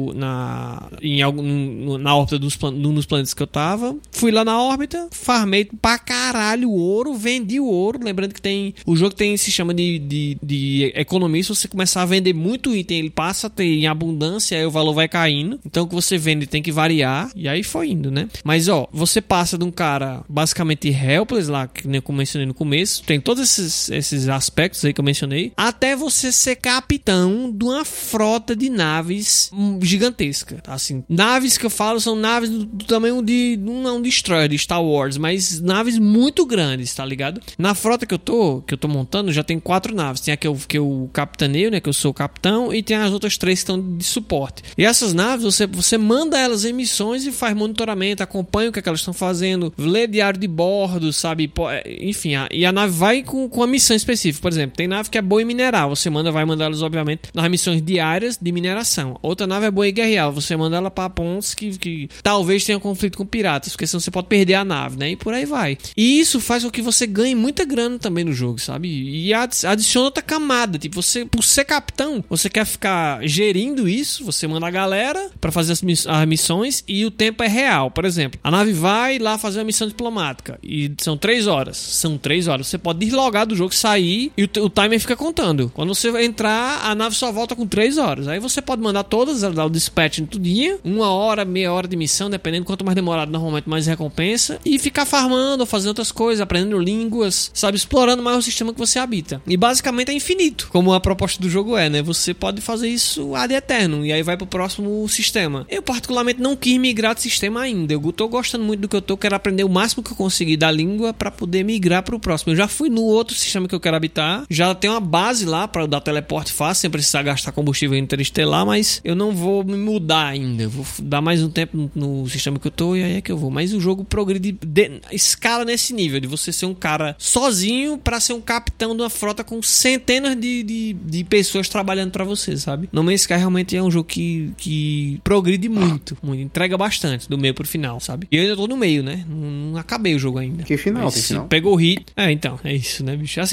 na órbita dos planetas que eu tava. Fui lá na órbita, farmei pra caralho ouro, vendi o ouro. Lembrando que o jogo se chama de economia. Se você começar a vender muito item, ele passa a ter em abundância, aí o valor vai caindo. Então o que você vende tem que variar. E aí foi indo, né? Mas você passa de um cara basicamente helpless lá, que nem eu mencionei no começo, tem todos esses aspectos aí que eu mencionei, até você ser capitão de uma frota de naves gigantesca, assim. Naves que eu falo são naves do tamanho de não Destroyer de Star Wars, mas naves muito grandes, tá ligado? Na frota que eu tô montando, já tem 4 naves. Tem a que eu capitaneio, né, que eu sou o capitão, e tem as outras 3 que estão de suporte. E essas naves, você manda elas em missões e faz monitoramento, acompanha o que elas estão fazendo, lê diário de bordo, sabe? Enfim, e a nave vai com a missão específica. Por exemplo, tem nave que é boa em minerar, você vai mandar elas, obviamente, nas missões diárias de mineração. Outra nave é boa em guerrear, você manda ela para pontos que talvez tenha conflito com piratas, porque senão você pode perder a nave, né? E por aí vai. E isso faz com que você ganhe muita grana também no jogo, sabe? E adiciona outra camada. Tipo, você, por ser capitão, você quer ficar gerindo isso, você manda a galera para fazer as missões e o tempo é real. Por exemplo, a nave vai lá fazer uma missão diplomática e são 3 horas. São 3 horas. Você pode deslogar do jogo, sair e o timer fica contando. Quando você entrar, a nave só volta com 3 horas. Aí você pode mandar todas, dar o dispatch no dia, 1 hora, meia hora de missão, dependendo, quanto mais demorado, normalmente mais recompensa, e ficar farmando, fazendo outras coisas, aprendendo línguas, sabe, explorando mais o sistema que você habita. E basicamente é infinito, como a proposta do jogo né? Você pode fazer isso ad eterno, e aí vai pro próximo sistema. Eu particularmente não quis migrar de sistema ainda. Eu tô gostando muito do que eu tô, quero aprender o máximo que eu conseguir da língua pra poder migrar pro próximo. Eu já fui no outro sistema que eu quero habitar, já tem uma base lá pra dar teleporte fácil, sem precisar gastar combustível interestelar, mas eu não vou me mudar ainda. Eu vou dar mais um tempo no sistema que eu tô e aí é que eu vou. Mas o jogo progride, escala nesse nível, de você ser um cara sozinho pra ser um capitão de uma frota com centenas de pessoas trabalhando pra você, sabe? No Man's Sky realmente é um jogo que progride muito, entrega bastante do meio pro final, sabe? E eu ainda tô no meio, né? Não acabei o jogo ainda. Que final? Mas, pegou o hit. Então, é isso, né, bicho? Assim,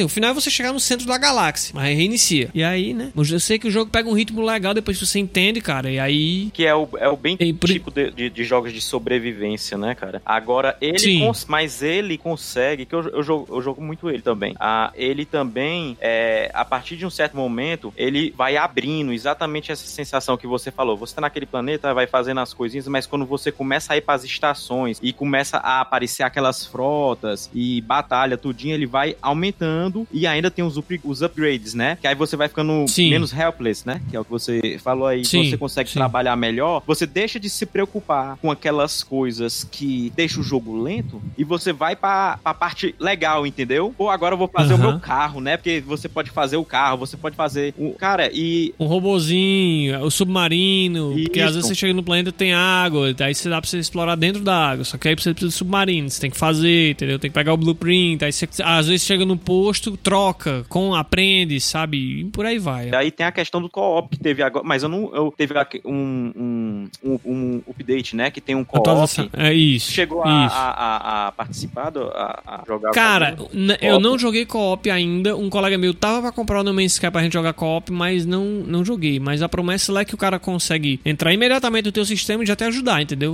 final é você chegar no centro da galáxia, mas reinicia. E aí, né? Eu sei que o jogo pega um ritmo legal depois que você entende, cara, e aí... Que é o bem tipo de jogos de sobrevivência, né, cara? Agora, mas ele consegue, que eu jogo muito ele também. Ele também, a partir de um certo momento, ele vai abrindo exatamente essa sensação que você falou. Você tá naquele planeta, vai fazendo as coisinhas, mas quando você começa a ir pras estações e começa a aparecer aquelas frotas e batalha, tudinho, ele vai aumentando e ainda tem os upgrades, né? Que aí você vai ficando menos helpless, né? Que é o que você falou aí. Você consegue trabalhar melhor, você deixa de se preocupar com aquelas coisas que deixam o jogo lento e você vai pra parte legal, entendeu? Ou agora eu vou fazer o meu carro, né? Porque você pode fazer o carro, você pode fazer cara, e... um robozinho, o submarino, porque às vezes você chega no planeta e tem água, aí você dá pra você explorar dentro da água, só que aí você precisa de submarino, você tem que fazer, entendeu? Tem que pegar o blueprint, aí você às vezes chega no posto, troca, aprende, sabe? E por aí vai. Aí tem a questão do co-op que teve agora, mas teve um update, né? Que tem um co-op. É isso. Chegou a participar, a jogar. Cara, eu não joguei co-op ainda. Um colega meu tava pra comprar o No Man's Sky pra gente jogar co-op, mas não joguei. Mas a promessa lá é que o cara consegue entrar imediatamente no teu sistema e já te ajudar, entendeu?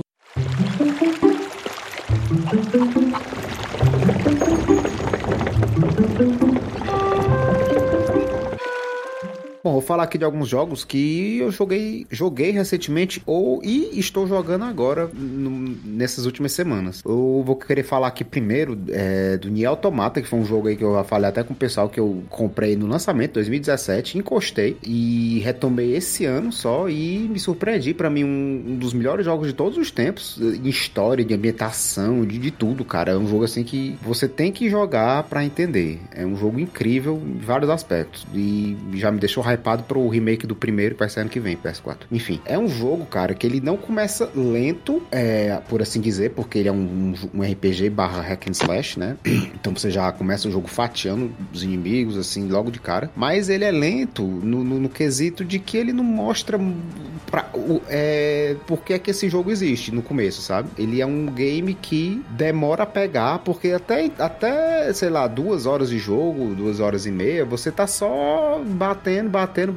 Bom, vou falar aqui de alguns jogos que eu joguei recentemente e estou jogando agora nessas últimas semanas. Eu vou querer falar aqui primeiro do Nier Automata, que foi um jogo aí que eu já falei até com o pessoal que eu comprei no lançamento, 2017, encostei e retomei esse ano só e me surpreendi. Pra mim, um dos melhores jogos de todos os tempos, em história, de ambientação, de tudo, cara. É um jogo assim que você tem que jogar pra entender. É um jogo incrível em vários aspectos e já me deixou hypado pro remake do primeiro que vai sair ano que vem, PS4. Enfim, é um jogo, cara, que ele não começa lento, por assim dizer, porque ele é um RPG / hack and slash, né? Então você já começa o jogo fatiando os inimigos, assim, logo de cara. Mas ele é lento no quesito de que ele não mostra por que é que esse jogo existe no começo, sabe? Ele é um game que demora a pegar, porque até sei lá, 2 horas de jogo, 2 horas e meia, você tá só batendo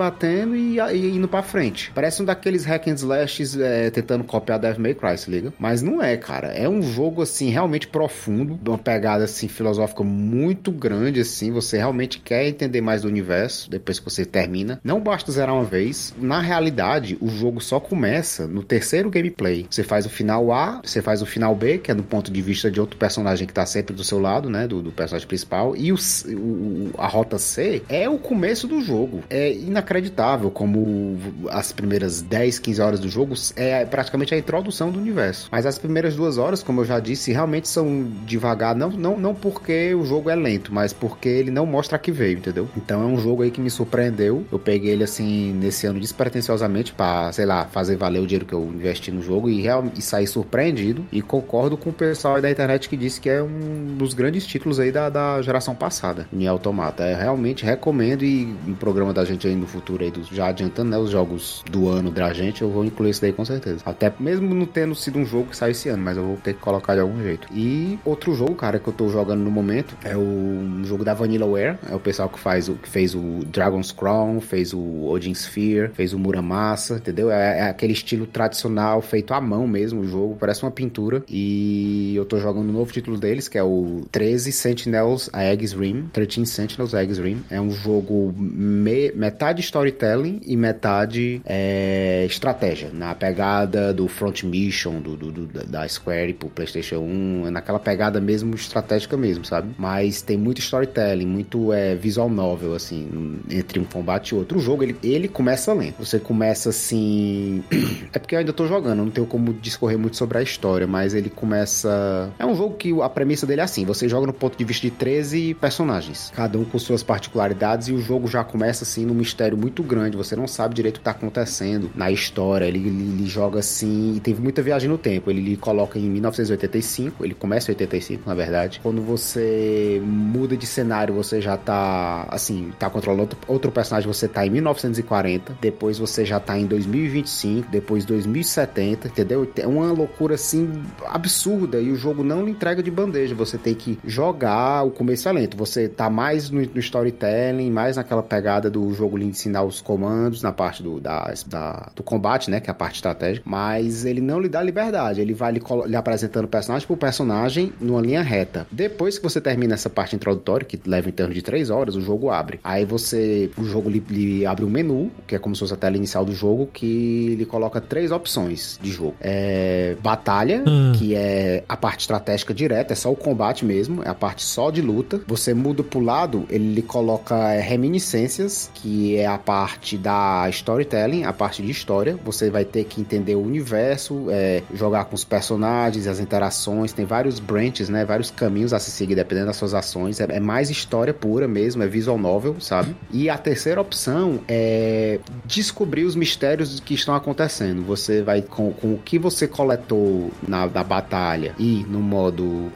e indo pra frente. Parece um daqueles hack and slashes tentando copiar Devil May Cry, se liga? Mas não é, cara. É um jogo, assim, realmente profundo, uma pegada, assim, filosófica muito grande, assim. Você realmente quer entender mais do universo depois que você termina. Não basta zerar uma vez. Na realidade, o jogo só começa no terceiro gameplay. Você faz o final A, você faz o final B, que é do ponto de vista de outro personagem que tá sempre do seu lado, né? Do personagem principal. E a rota C é o começo do jogo. É inacreditável como as primeiras 10, 15 horas do jogo é praticamente a introdução do universo. Mas as primeiras 2 horas, como eu já disse, realmente são devagar, não porque o jogo é lento, mas porque ele não mostra a que veio, entendeu? Então é um jogo aí que me surpreendeu. Eu peguei ele assim nesse ano despretensiosamente pra, sei lá, fazer valer o dinheiro que eu investi no jogo e sair surpreendido. E concordo com o pessoal aí da internet que disse que é um dos grandes títulos aí da geração passada, Nier Automata. Eu realmente recomendo e no programa da gente aí no futuro aí, já adiantando, né, os jogos do ano da gente, eu vou incluir isso daí com certeza. Até mesmo não tendo sido um jogo que saiu esse ano, mas eu vou ter que colocar de algum jeito. E outro jogo, cara, que eu tô jogando no momento é o jogo da Vanillaware, é o pessoal que fez o Dragon's Crown, fez o Odin Sphere, fez o Muramasa, entendeu? É aquele estilo tradicional, feito à mão mesmo, o jogo, parece uma pintura. E eu tô jogando um novo título deles, que é o 13 Sentinels Aegis Rim. 13 Sentinels Aegis Rim. É um jogo metade storytelling e metade estratégia, na pegada do Front Mission da Square pro PlayStation 1, naquela pegada mesmo estratégica mesmo, sabe? Mas tem muito storytelling, muito visual novel, assim, entre um combate e outro. O jogo, ele começa lento. Você começa assim... é porque eu ainda tô jogando, não tenho como discorrer muito sobre a história, mas ele começa... É um jogo que a premissa dele é assim, você joga no ponto de vista de 13 personagens, cada um com suas particularidades, e o jogo já começa assim numa mistério muito grande, você não sabe direito o que tá acontecendo na história, ele joga assim, e teve muita viagem no tempo, ele coloca em 1985, ele começa em 85, na verdade. Quando você muda de cenário, você já tá, assim, tá controlando outro personagem, você tá em 1940, depois você já tá em 2025, depois 2070, entendeu? É uma loucura, assim, absurda, e o jogo não lhe entrega de bandeja, você tem que jogar, o começo é lento, você tá mais no storytelling, mais naquela pegada do jogo lhe ensinar os comandos, na parte do combate, né, que é a parte estratégica, mas ele não lhe dá liberdade, ele vai lhe apresentando personagem por personagem numa linha reta. Depois que você termina essa parte introdutória, que leva em torno de 3 horas, o jogo abre. Aí o jogo lhe abre um menu, que é como se fosse a tela inicial do jogo, que lhe coloca 3 opções de jogo. Batalha, que é a parte estratégica direta, é só o combate mesmo, é a parte só de luta. Você muda pro lado, ele lhe coloca reminiscências, que é a parte da storytelling, a parte de história. Você vai ter que entender o universo, jogar com os personagens, as interações, tem vários branches, né, vários caminhos a se seguir dependendo das suas ações, é mais história pura mesmo, é visual novel, sabe? E a terceira opção é descobrir os mistérios que estão acontecendo. Você vai, com o que você coletou na batalha e no modo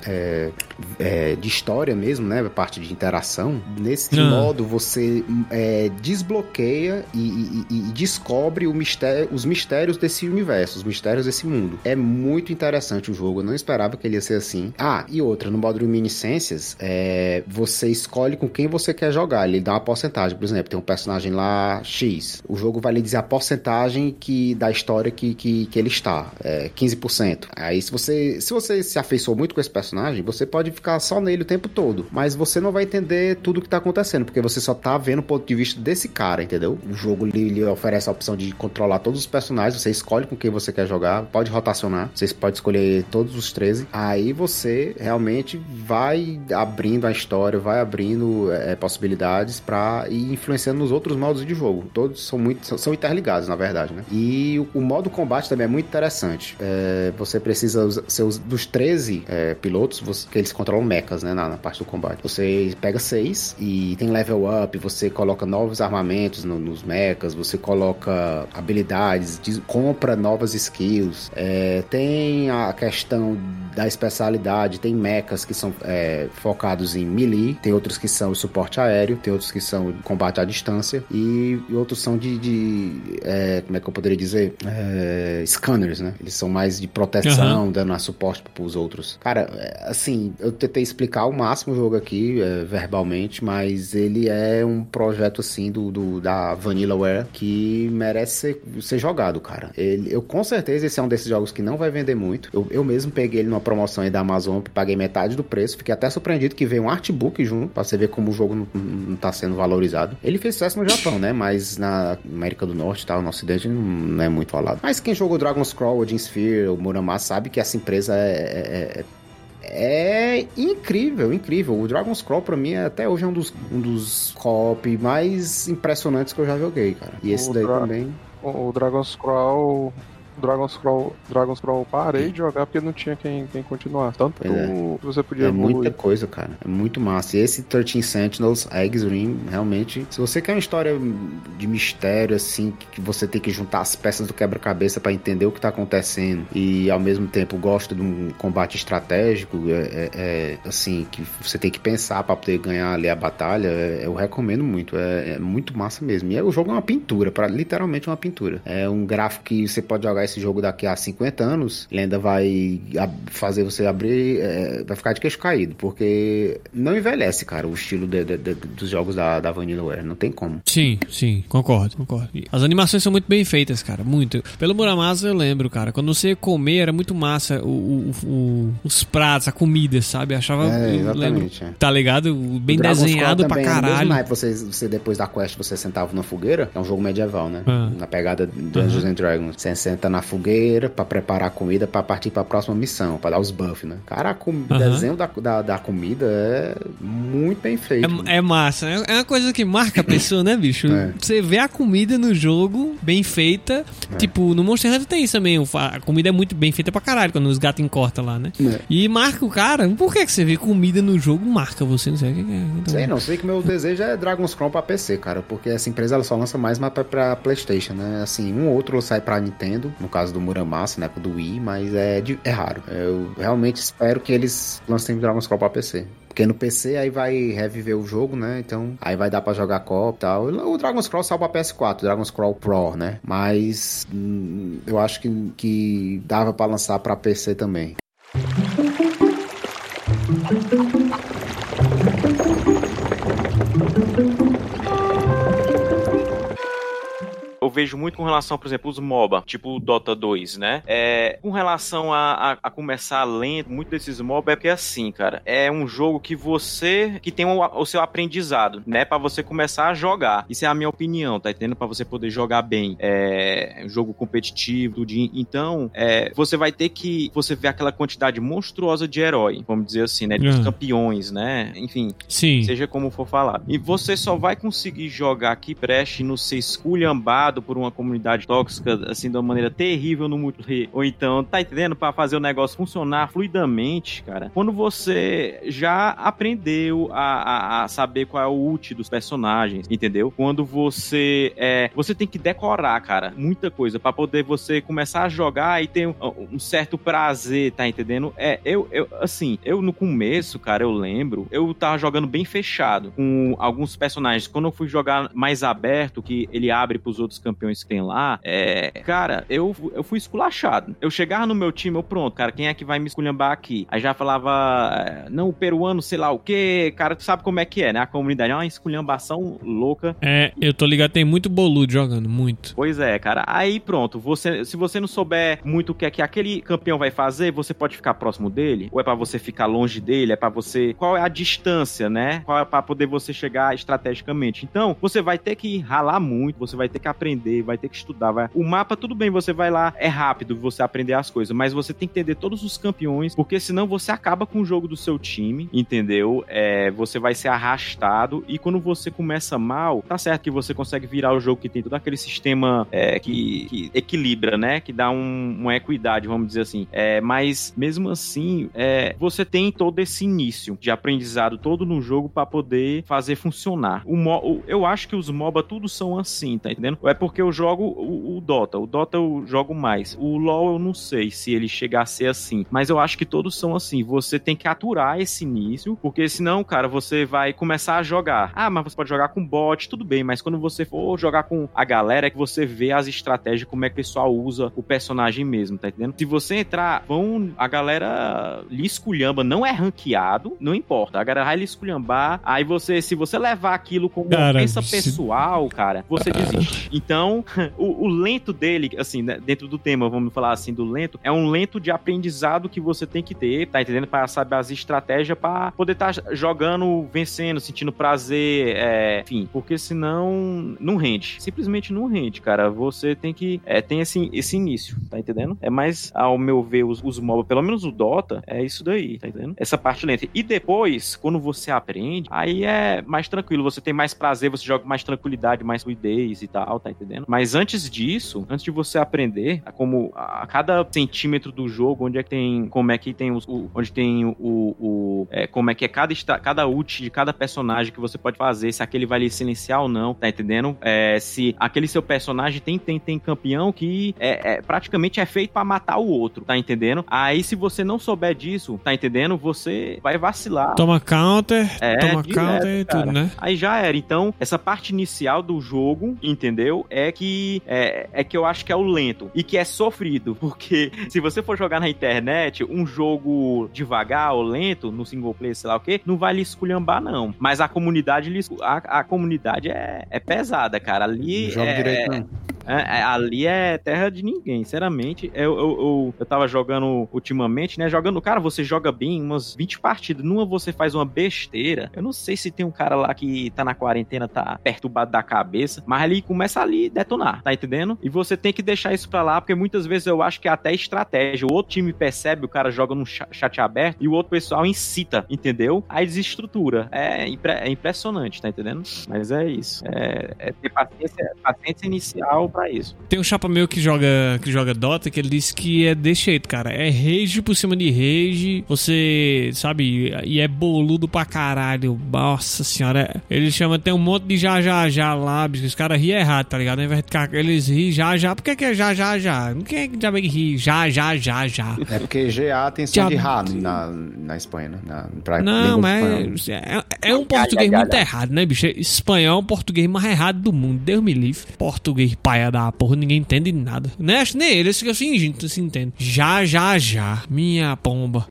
de história mesmo, né, a parte de interação, nesse modo você desbloqueia e descobre os mistérios desse universo, os mistérios desse mundo. É muito interessante o jogo, eu não esperava que ele ia ser assim. E outra, no modo reminiscências, você escolhe com quem você quer jogar, ele dá uma porcentagem, por exemplo, tem um personagem lá X, o jogo vai lhe dizer a porcentagem da história que ele está, 15%. Aí se você se afeiçoou muito com esse personagem, você pode ficar só nele o tempo todo, mas você não vai entender tudo o que tá acontecendo, porque você só tá vendo o ponto de vista desse cara, entendeu? O jogo lhe oferece a opção de controlar todos os personagens, você escolhe com quem você quer jogar, pode rotacionar, você pode escolher todos os 13, aí você realmente vai abrindo a história, vai abrindo possibilidades pra ir influenciando nos outros modos de jogo. Todos são interligados, na verdade, né? E o modo combate também é muito interessante. Você precisa ser dos 13 pilotos, que eles controlam mechas, né, na parte do combate. Você pega 6 e tem level up, você coloca novos armamentos nos mechas, você coloca habilidades, compra novas skills, tem a questão da especialidade, tem mechas que são focados em melee, tem outros que são suporte aéreo, tem outros que são combate à distância e outros são como é que eu poderia dizer? Scanners, né? Eles são mais de proteção, dando suporte pros outros. Cara, assim, eu tentei explicar ao máximo o jogo aqui, verbalmente, mas ele é um projeto, assim, da Vanillaware que merece ser jogado, cara. Eu com certeza, esse é um desses jogos que não vai vender muito. Eu mesmo peguei ele numa promoção aí da Amazon, paguei metade do preço, fiquei até surpreendido que veio um artbook junto, pra você ver como o jogo não tá sendo valorizado. Ele fez sucesso no Japão, né? Mas na América do Norte, tá? No Ocidente não é muito falado. Mas quem jogou Dragon Scroll, Odin Sphere, o Muramasa, sabe que essa empresa é incrível, incrível. O Dragon Scroll, pra mim, até hoje é um dos co-op mais impressionantes que eu já joguei, cara. E esse daí também. O Dragon Scroll eu parei de jogar porque não tinha quem continuar. Tanto que você podia evoluir. Muita coisa, cara. É muito massa. E esse 13 Sentinels, Eggs Ring, realmente, se você quer uma história de mistério, assim, que você tem que juntar as peças do quebra-cabeça pra entender o que tá acontecendo e, ao mesmo tempo, gosta de um combate estratégico, assim, que você tem que pensar pra poder ganhar ali a batalha, eu recomendo muito. É muito massa mesmo. E o jogo é uma pintura, literalmente uma pintura. É um gráfico que você pode jogar esse jogo daqui a 50 anos, ele ainda vai fazer você abrir, vai ficar de queixo caído, porque não envelhece, cara, o estilo dos jogos da Vanillaware, não tem como. Sim, concordo. As animações são muito bem feitas, cara, muito. Pelo Muramasa eu lembro, cara, quando você ia comer era muito massa os pratos, a comida, sabe? Achava, exatamente. Tá ligado? Bem desenhado pra caralho. Na época, você depois da quest, você sentava na fogueira, é um jogo medieval, né? Na pegada Dungeons and Dragons. Você senta na fogueira pra preparar a comida pra partir pra próxima missão, pra dar os buffs, né? Cara, o desenho da comida é muito bem feito. É massa, né? É uma coisa que marca a pessoa, né, bicho? Você vê a comida no jogo bem feita. Tipo, no Monster Hunter tem isso também. A comida é muito bem feita pra caralho quando os gatos encortam lá, né? E marca o cara. Por que você vê comida no jogo marca você? Não sei o que é. Então... Sei que meu desejo é Dragon's Crown pra PC, cara. Porque essa empresa ela só lança mais pra PlayStation, né? Assim, um ou outro sai pra Nintendo. No caso do Muramasa, né? Do Wii, mas é raro. Eu realmente espero que eles lancem Dragon's Crown pra PC. Porque no PC aí vai reviver o jogo, né? Então aí vai dar pra jogar co-op e tal. O Dragon's Crown saiu pra PS4, Dragon's Crown Pro, né? Mas eu acho que dava pra lançar pra PC também. Eu vejo muito com relação, por exemplo, os MOBA, tipo o Dota 2, né? Com relação a começar lento, muito desses MOBA é porque assim, cara, é um jogo que que tem o seu aprendizado, né? Pra você começar a jogar. Isso é a minha opinião, tá entendendo? Pra você poder jogar bem. Um jogo competitivo, tudo. Então, você vai ter que... Você vê aquela quantidade monstruosa de herói, vamos dizer assim, né? Dos campeões, né? Enfim, seja como for falar. E você só vai conseguir jogar que preste no ser esculhambado por uma comunidade tóxica, assim, de uma maneira terrível no multiplayer, ou então, tá entendendo? Pra fazer o negócio funcionar fluidamente, cara. Quando você já aprendeu a saber qual é o ult dos personagens, entendeu? Quando você tem que decorar, cara, muita coisa pra poder você começar a jogar e ter um certo prazer, tá entendendo? Eu no começo, cara, eu lembro, eu tava jogando bem fechado com alguns personagens. Quando eu fui jogar mais aberto, que ele abre pros outros campeões que tem lá, cara, eu fui esculachado. Eu chegava no meu time, pronto, cara, quem é que vai me esculhambar aqui? Aí já falava, não, o peruano, sei lá o quê, cara, tu sabe como é que é, né? A comunidade é uma esculhambação louca. Eu tô ligado, tem muito boludo jogando, muito. Pois é, cara, aí pronto, se você não souber muito o que é que aquele campeão vai fazer, você pode ficar próximo dele, ou é pra você ficar longe dele, é pra você... Qual é a distância, né? Qual é pra poder você chegar estrategicamente? Então, você vai ter que ralar muito, você vai ter que aprender, vai ter que estudar. O mapa, tudo bem, você vai lá, é rápido você aprender as coisas, mas você tem que entender todos os campeões, porque senão você acaba com o jogo do seu time, entendeu? Você vai ser arrastado, e quando você começa mal, tá certo que você consegue virar o jogo que tem todo aquele sistema que equilibra, né? Que dá uma equidade, vamos dizer assim. Mas, mesmo assim, você tem todo esse início de aprendizado todo no jogo pra poder fazer funcionar. Eu acho que os MOBA tudo são assim, tá entendendo? É porque eu jogo o Dota. O Dota eu jogo mais. O LoL eu não sei se ele chegar a ser assim. Mas eu acho que todos são assim. Você tem que aturar esse início, porque senão, cara, você vai começar a jogar. Mas você pode jogar com bot, tudo bem. Mas quando você for jogar com a galera, é que você vê as estratégias, como é que o pessoal usa o personagem mesmo, tá entendendo? Se você entrar, a galera lhe esculhamba, não é ranqueado, não importa. A galera vai lhe esculhambar. Aí se você levar aquilo como ofensa pessoal, cara, você desiste. Então, o lento dele, assim, né, dentro do tema, vamos falar assim, do lento, é um lento de aprendizado que você tem que ter, tá entendendo? Para saber as estratégias, para poder estar jogando, vencendo, sentindo prazer, enfim, porque senão não rende. Simplesmente não rende, cara. Você tem que tem esse início, tá entendendo? Mais, ao meu ver, os MOBA, pelo menos o Dota, é isso daí, tá entendendo? Essa parte lenta. E depois, quando você aprende, aí é mais tranquilo, você tem mais prazer, você joga com mais tranquilidade, mais fluidez e tal, tá entendendo? Mas antes disso, antes de você aprender como a cada centímetro do jogo, onde é que tem, como é que tem onde tem como é que é cada ult de cada personagem que você pode fazer, se aquele vai lhe silenciar ou não, tá entendendo? Se aquele seu personagem tem campeão que praticamente é feito pra matar o outro, tá entendendo? Aí se você não souber disso, tá entendendo? Você vai vacilar. Toma counter e tudo, né? Aí já era. Então, essa parte inicial do jogo, entendeu? É que eu acho que é o lento e que é sofrido, porque se você for jogar na internet um jogo devagar ou lento, no single player, sei lá o que, não vai lhe esculhambar, não. Mas a comunidade é pesada, cara. Ali não joga direito, não. Ali é terra de ninguém, sinceramente. Eu tava jogando ultimamente, né? Cara, você joga bem umas 20 partidas. Numa você faz uma besteira. Eu não sei se tem um cara lá que tá na quarentena, tá perturbado da cabeça, mas ele começa ali a detonar, tá entendendo? E você tem que deixar isso pra lá, porque muitas vezes eu acho que é até estratégia. O outro time percebe, o cara joga num chat aberto e o outro pessoal incita, entendeu? Aí desestrutura. É impressionante, tá entendendo? Mas é isso. É ter paciência inicial pra isso. Tem um chapa meu que joga Dota, que ele disse que é desse jeito, cara. É rage por cima de rage. Você, sabe, e é boludo pra caralho. Nossa senhora. Ele chama, tem um monte de já lá, bicho. Os caras riem errado, tá ligado? Eles riem já. Por que é já? Não quem é que já vem rir? Já. É porque GA tem som de rá na Espanha, né? Não, mas é um português muito errado, né, bicho? Espanhol é o português mais errado do mundo. Deus me livre. Português paia da porra, ninguém entende nada. Nem ele, eles ficam fingindo, se entende. Já. Minha pomba.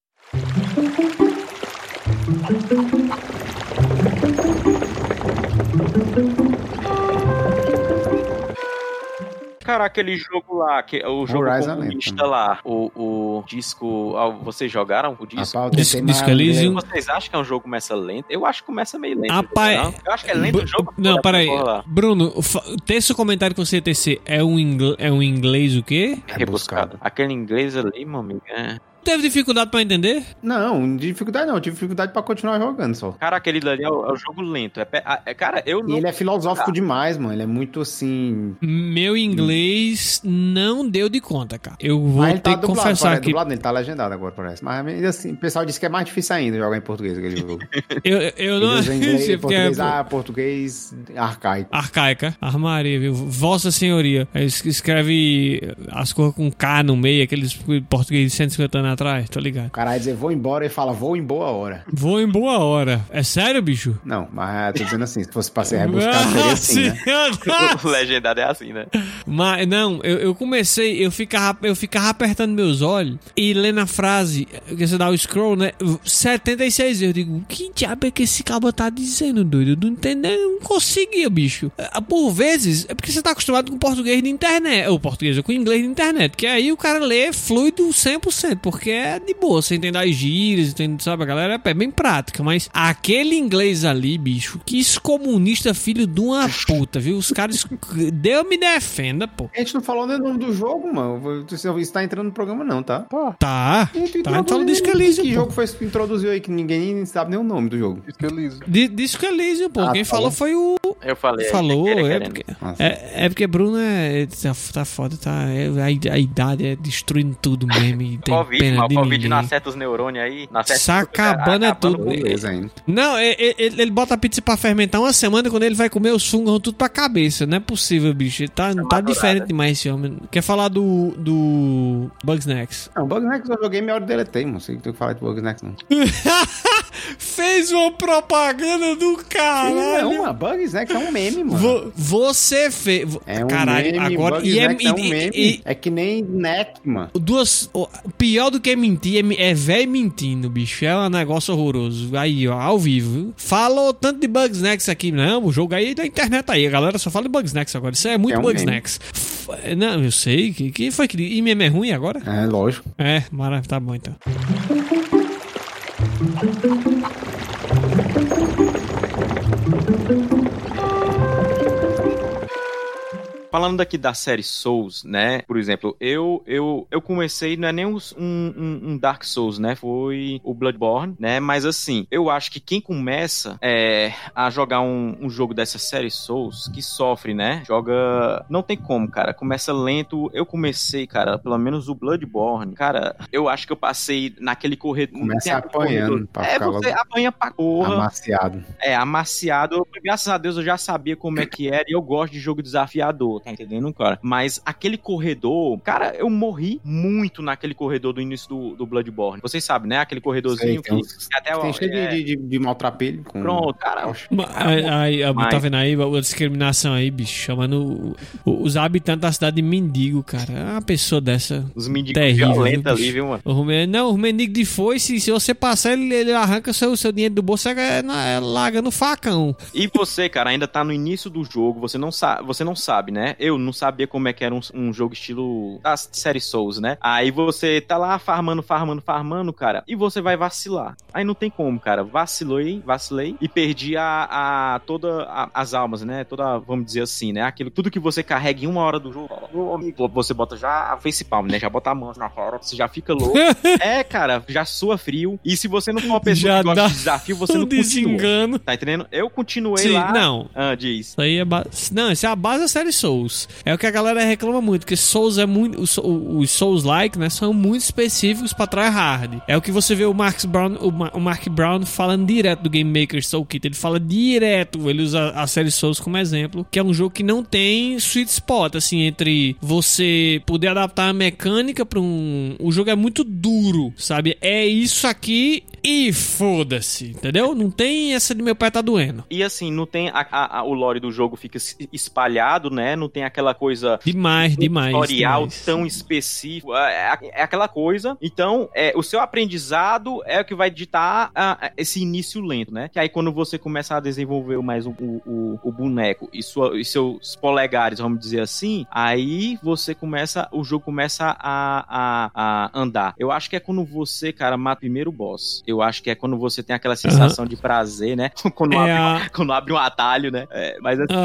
Cara, aquele jogo lá, o jogo Horizon comunista lá, o disco... Vocês jogaram o disco? Disco Elysium. Vocês acham que é um jogo que começa lento? Eu acho que começa meio lento. Rapaz, eu acho que é lento o jogo. Não, peraí. Bruno, texto comentário que você ia tecer é um inglês o quê? Rebuscado. Aquele inglês ali, meu amigo, Teve dificuldade pra entender? Não, dificuldade não. Tive dificuldade pra continuar jogando só. Cara, aquele dali é o jogo lento. Cara, eu não... E ele é filosófico demais, mano. Ele é muito assim... Meu inglês não deu de conta, cara. Eu vou ter que confessar que... Ele tá legendado agora, parece. Mas assim, o pessoal disse que é mais difícil ainda jogar em português aquele jogo. eu não... Português arcaico. Arcaica. Armaria, viu? Vossa Senhoria. Escreve as coisas com K no meio, aqueles português de 150 anos atrás, tô ligado. O cara vai dizer vou embora e fala vou em boa hora. Vou em boa hora. É sério, bicho? Não, mas tô dizendo assim, se fosse pra ser rebuscado, seria assim, né? O legendado é assim, né? Mas, não, eu comecei, eu ficava apertando meus olhos e lendo a frase, que você dá o scroll, né? 76, eu digo, que diabo é que esse cabo tá dizendo, doido? Eu não entendo, eu não conseguia, bicho. Por vezes, é porque você tá acostumado com português de internet, ou português, ou com inglês de internet, que aí o cara lê fluido 100%, porque é de boa, você entende as gírias, entende, sabe, a galera é bem prática, mas aquele inglês ali, bicho, que ex-comunista filho de uma puta, viu? Os caras, Deus me defenda, pô. A gente não falou nem o nome do jogo, mano. Você tá entrando no programa não, tá? Tá, então Disco Elysium, que jogo foi que introduziu aí, que ninguém sabe nem o nome do jogo? Disco Elysium. Disco Elysium, pô. Quem falou foi o... Eu falei. Falou, porque Bruno tá foda, tá? A idade é destruindo tudo mesmo. E tem o Covid não acerta os neurônios aí. Sacabana é tudo. Ainda. Não, ele bota a pizza pra fermentar uma semana, quando ele vai comer os fungos vão tudo pra cabeça. Não é possível, bicho. Ele tá diferente demais esse homem. Quer falar do Bugsnax? Não, Bugsnax eu joguei meia hora e deletei, mano. Não sei o que tu fala de Bugsnax, não. Fez uma propaganda do caralho. Não, mano. Bugsnax é um meme, mano. Você fez... É um caralho, meme, agora... Bugsnax é um meme. É que nem Neck, mano. Pior do que mentir é velho mentindo, bicho. É um negócio horroroso. Aí, ó, ao vivo. Viu? Falou tanto de Bugsnax aqui. Não, o jogo aí da internet aí. A galera só fala de Bugsnax agora. Isso é muito Bugsnax. Não, eu sei. Que foi que... E meme é ruim agora? É, lógico. Maravilha. Tá bom, então. Falando daqui da série Souls, né? Por exemplo, eu comecei, não é nem um Dark Souls, né? Foi o Bloodborne, né? Mas assim, eu acho que quem começa a jogar um jogo dessa série Souls, que sofre, né? Joga... Não tem como, cara. Começa lento. Eu comecei, cara, pelo menos o Bloodborne. Cara, eu acho que eu passei naquele corredor... Começa apanhando. Você apanha pra porra. Amaciado. Amaciado. Graças a Deus eu já sabia como é que era e eu gosto de jogo desafiador. Tá entendendo, cara? Mas aquele corredor... Cara, eu morri muito naquele corredor do início do Bloodborne. Vocês sabem, né? Aquele corredorzinho que até... Tem cheio de maltrapilho. Pronto, cara. Tá vendo aí a discriminação aí, bicho? Chamando os habitantes da cidade de mendigo, cara. É uma pessoa dessa... Os mendigos violentos ali, viu, mano? Não, o mendigo de foice, se você passar, ele arranca o seu dinheiro do bolso larga no facão. E você, cara, ainda tá no início do jogo, você não sabe, né? né? Eu não sabia como é que era um jogo estilo da série Souls, né? Aí você tá lá farmando, cara, e você vai vacilar. Aí não tem como, cara. Vacilei e perdi todas as almas, né? Vamos dizer assim, né? Tudo que você carrega em 1 hora do jogo, você bota já a facepalm, né? Já bota a mão na cara, você já fica louco. Cara, já sua frio. E se você não for uma pessoa que gosta de desafio, você não desengano. Tá entendendo? Eu continuei lá. Não. Diz. Isso aí é Não, isso é a base da série Souls. É o que a galera reclama muito, porque Souls é muito... Os Souls-like, né? São muito específicos pra tryhard. É o que você vê o Mark Brown falando direto do Game Maker's Toolkit. Ele fala direto, ele usa a série Souls como exemplo, que é um jogo que não tem sweet spot, assim, entre você poder adaptar a mecânica pra o jogo é muito duro, sabe? É isso aqui e foda-se, entendeu? Não tem essa de meu pé tá doendo. E assim, não tem o lore do jogo fica espalhado, né? Não tem aquela coisa... Demais. Tutorial tão específico. É aquela coisa. Então, o seu aprendizado é o que vai ditar esse início lento, né? Que aí quando você começa a desenvolver mais o boneco e seus polegares, vamos dizer assim, aí o jogo começa a andar. Eu acho que é quando você, cara, mata o primeiro boss. Eu acho que é quando você tem aquela sensação de prazer, né? Quando abre um atalho, né? Mas assim,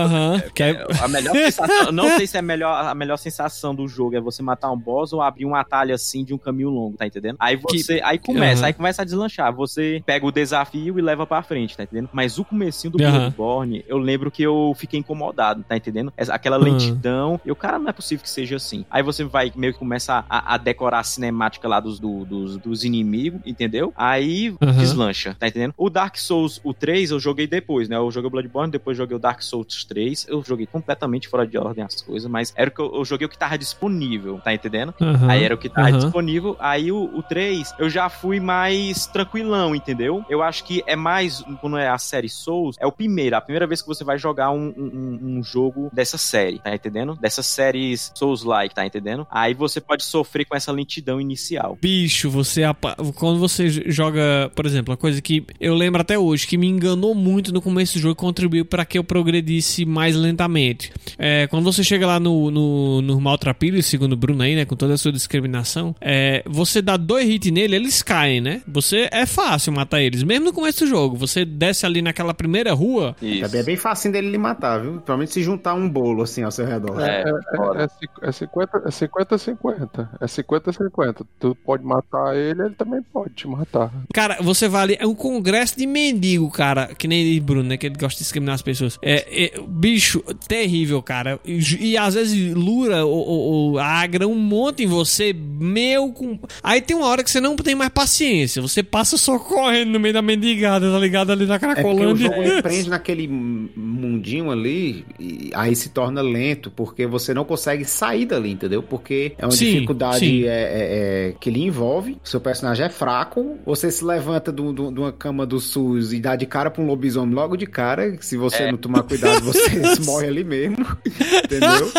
a melhor sensação, não sei se é a melhor sensação do jogo é você matar um boss ou abrir um atalho assim de um caminho longo, tá entendendo? Aí começa a deslanchar. Você pega o desafio e leva pra frente, tá entendendo? Mas o comecinho do Bloodborne, eu lembro que eu fiquei incomodado, tá entendendo? Aquela lentidão, cara, não é possível que seja assim. Aí você vai meio que começa a decorar a cinemática lá dos inimigos, entendeu? Aí deslancha, tá entendendo? O Dark Souls, o 3, eu joguei depois, né? Eu joguei o Bloodborne, depois joguei o Dark Souls 3. Eu joguei completamente fora de ordem as coisas, mas era o que eu joguei o que tava disponível, tá entendendo? Aí era o que tava disponível. Aí o 3, eu já fui mais tranquilão, entendeu? Eu acho que é mais, quando é a série Souls, é a primeira vez que você vai jogar um jogo dessa série, tá entendendo? Dessas séries Souls-like, tá entendendo? Aí você pode sofrer com essa lentidão inicial. Bicho, quando você joga, por exemplo, uma coisa que eu lembro até hoje, que me enganou muito no começo do jogo e contribuiu para que eu progredisse mais lentamente. Quando você chega lá no Maltrapilho, segundo o Bruno aí, né, com toda a sua discriminação, você dá 2 hits nele, eles caem, né? É fácil matar eles, mesmo no começo do jogo. Você desce ali naquela primeira rua... Isso. É bem fácil dele lhe matar, viu? Provavelmente se juntar um bolo, assim, ao seu redor. É 50-50. É 50-50. Tu pode matar ele também pode te matar. Cara, você vai ali, é um congresso de mendigo, cara, que nem Bruno, né, que ele gosta de discriminar as pessoas. Bicho, terrível, cara. E às vezes lura ou agra um monte em você, Aí tem uma hora que você não tem mais paciência, você passa só correndo no meio da mendigada, tá ligado? Ali na Cracolândia. O jogo prende naquele mundinho ali, e aí se torna lento, porque você não consegue sair dali, entendeu? Porque é uma dificuldade que lhe envolve, seu personagem é fraco, você se levanta de uma cama do SUS e dá de cara pra um lobisomem logo de cara, se você não tomar cuidado, você morre ali mesmo, entendeu?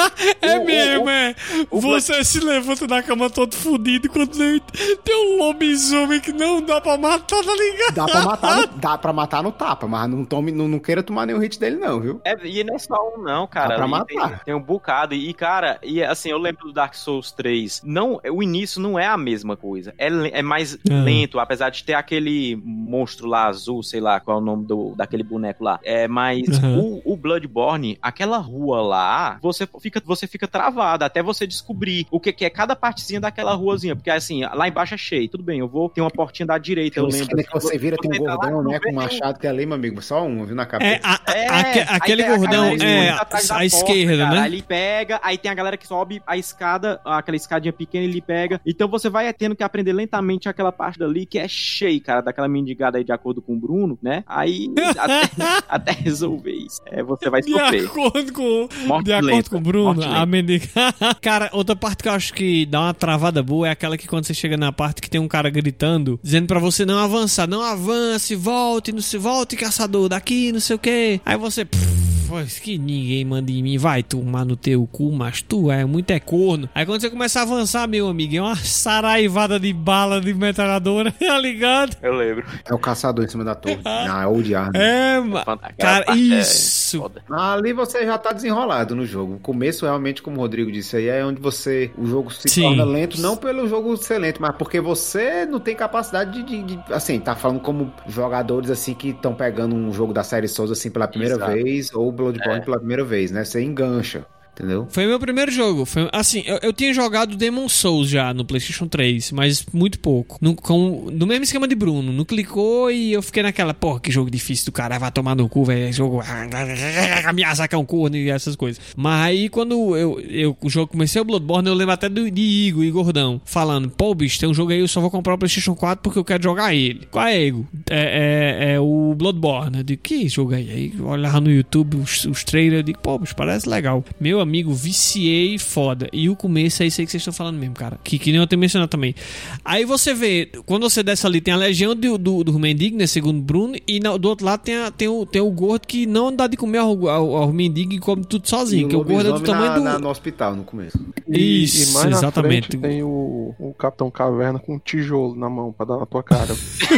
Você se levanta da cama todo fudido quando tem um lobisomem que não dá pra matar, tá ligado? Dá pra matar no tapa, mas não queira tomar nenhum hit dele não, viu? E não é só um não, cara. Dá pra matar. Tem um bocado. E, cara, assim, eu lembro do Dark Souls 3. O início não é a mesma coisa. É mais lento, apesar de ter aquele monstro lá azul, sei lá qual é o nome daquele boneco lá. Mas o Bloodborne, aquela rua lá, você fica travado até você descobrir o que é cada partezinha daquela ruazinha. Porque, assim, lá embaixo é cheio. Tudo bem, eu vou ter uma portinha da direita, eu lembro. Que você vira, tem um gordão, né, com machado que é ali, meu amigo. Só um, viu, na cabeça. Aquele gordão à esquerda, cara, né? Aí ele pega, aí tem a galera que sobe a escada, aquela escadinha pequena, ele pega. Então você vai tendo que aprender lentamente aquela parte dali que é cheia, cara, daquela mendigada aí, de acordo com o Bruno, né? Aí, até resolver isso, você vai sofrer. De acordo com o Bruno, a mendigada... Cara, outra parte que eu acho que dá uma travada boa é aquela que quando você chega na parte que tem um cara gritando, dizendo pra você não avançar, não avance, volte, caçador, daqui, não sei o que. Aí você... que ninguém manda em mim, vai tomar no teu cu, mas tu é muito corno. Aí quando você começa a avançar, meu amigo, é uma saraivada de bala de metralhadora, tá ligado? Eu lembro. É o caçador em cima da torre. Na Old Army. Cara, isso. Ali você já tá desenrolado no jogo. O começo, realmente, como o Rodrigo disse aí, é onde o jogo se torna lento, não pelo jogo ser lento, mas porque você não tem capacidade de assim, tá falando como jogadores, assim, que estão pegando um jogo da série Souls, assim, pela primeira vez, ou Bloodborne pela primeira vez, né? Você engancha. Entendeu? Foi meu primeiro jogo. Assim, eu tinha jogado Demon Souls já no PlayStation 3, mas muito pouco. No mesmo esquema de Bruno. Não clicou e eu fiquei naquela, porra, que jogo difícil do cara, vai tomar no cu, velho. Jogo. Ameaçar que é um corno e essas coisas. Mas aí, quando o jogo comecei o Bloodborne, eu lembro até de Igor Gordão, falando, pô, bicho, tem um jogo aí, eu só vou comprar o PlayStation 4 porque eu quero jogar ele. Qual é, Igor? É o Bloodborne. Eu digo, que jogo aí? Aí eu olhava no YouTube os trailers, eu digo, pô, bicho, parece legal. Meu amigo, viciei foda. E o começo é isso aí que vocês estão falando mesmo, cara. Que nem eu tenho mencionado também. Aí você vê, quando você desce ali, tem a legião do mendigo, né? Segundo Bruno, e do outro lado tem o gordo que não dá de comer ao mendigo e come tudo sozinho. Que o gordo é do tamanho no hospital, no começo. Isso, e mais exatamente. Na frente tem o Capitão Caverna com um tijolo na mão pra dar na tua cara.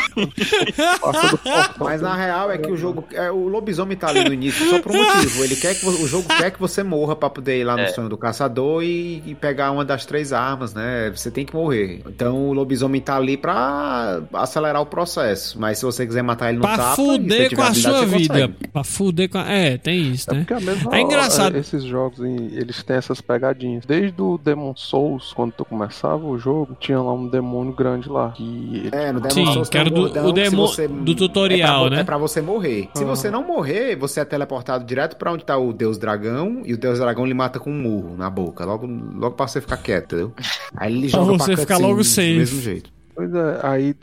Mas na real é que o jogo, o lobisomem tá ali no início só por um motivo. O jogo quer que você morra pra poder ir lá no sonho do caçador e pegar uma das 3 armas, né? Você tem que morrer. Então o lobisomem tá ali pra acelerar o processo. Mas se você quiser matar ele no tapa... Pra fuder com a sua vida. Pra fuder com a... tem isso, né? É engraçado. Esses jogos, eles têm essas pegadinhas. Desde o Demon Souls, quando tu começava o jogo, tinha lá um demônio grande lá. No Demon Souls que era o demônio do tutorial, né? É pra você morrer. Se você não morrer, você é teleportado direto pra onde tá o Deus Dragão, e o Deus Dragão lhe mata com um murro na boca. Logo pra você ficar quieto, entendeu? Aí ele joga pra você ficar logo safe. Do mesmo jeito. Pois é, aí,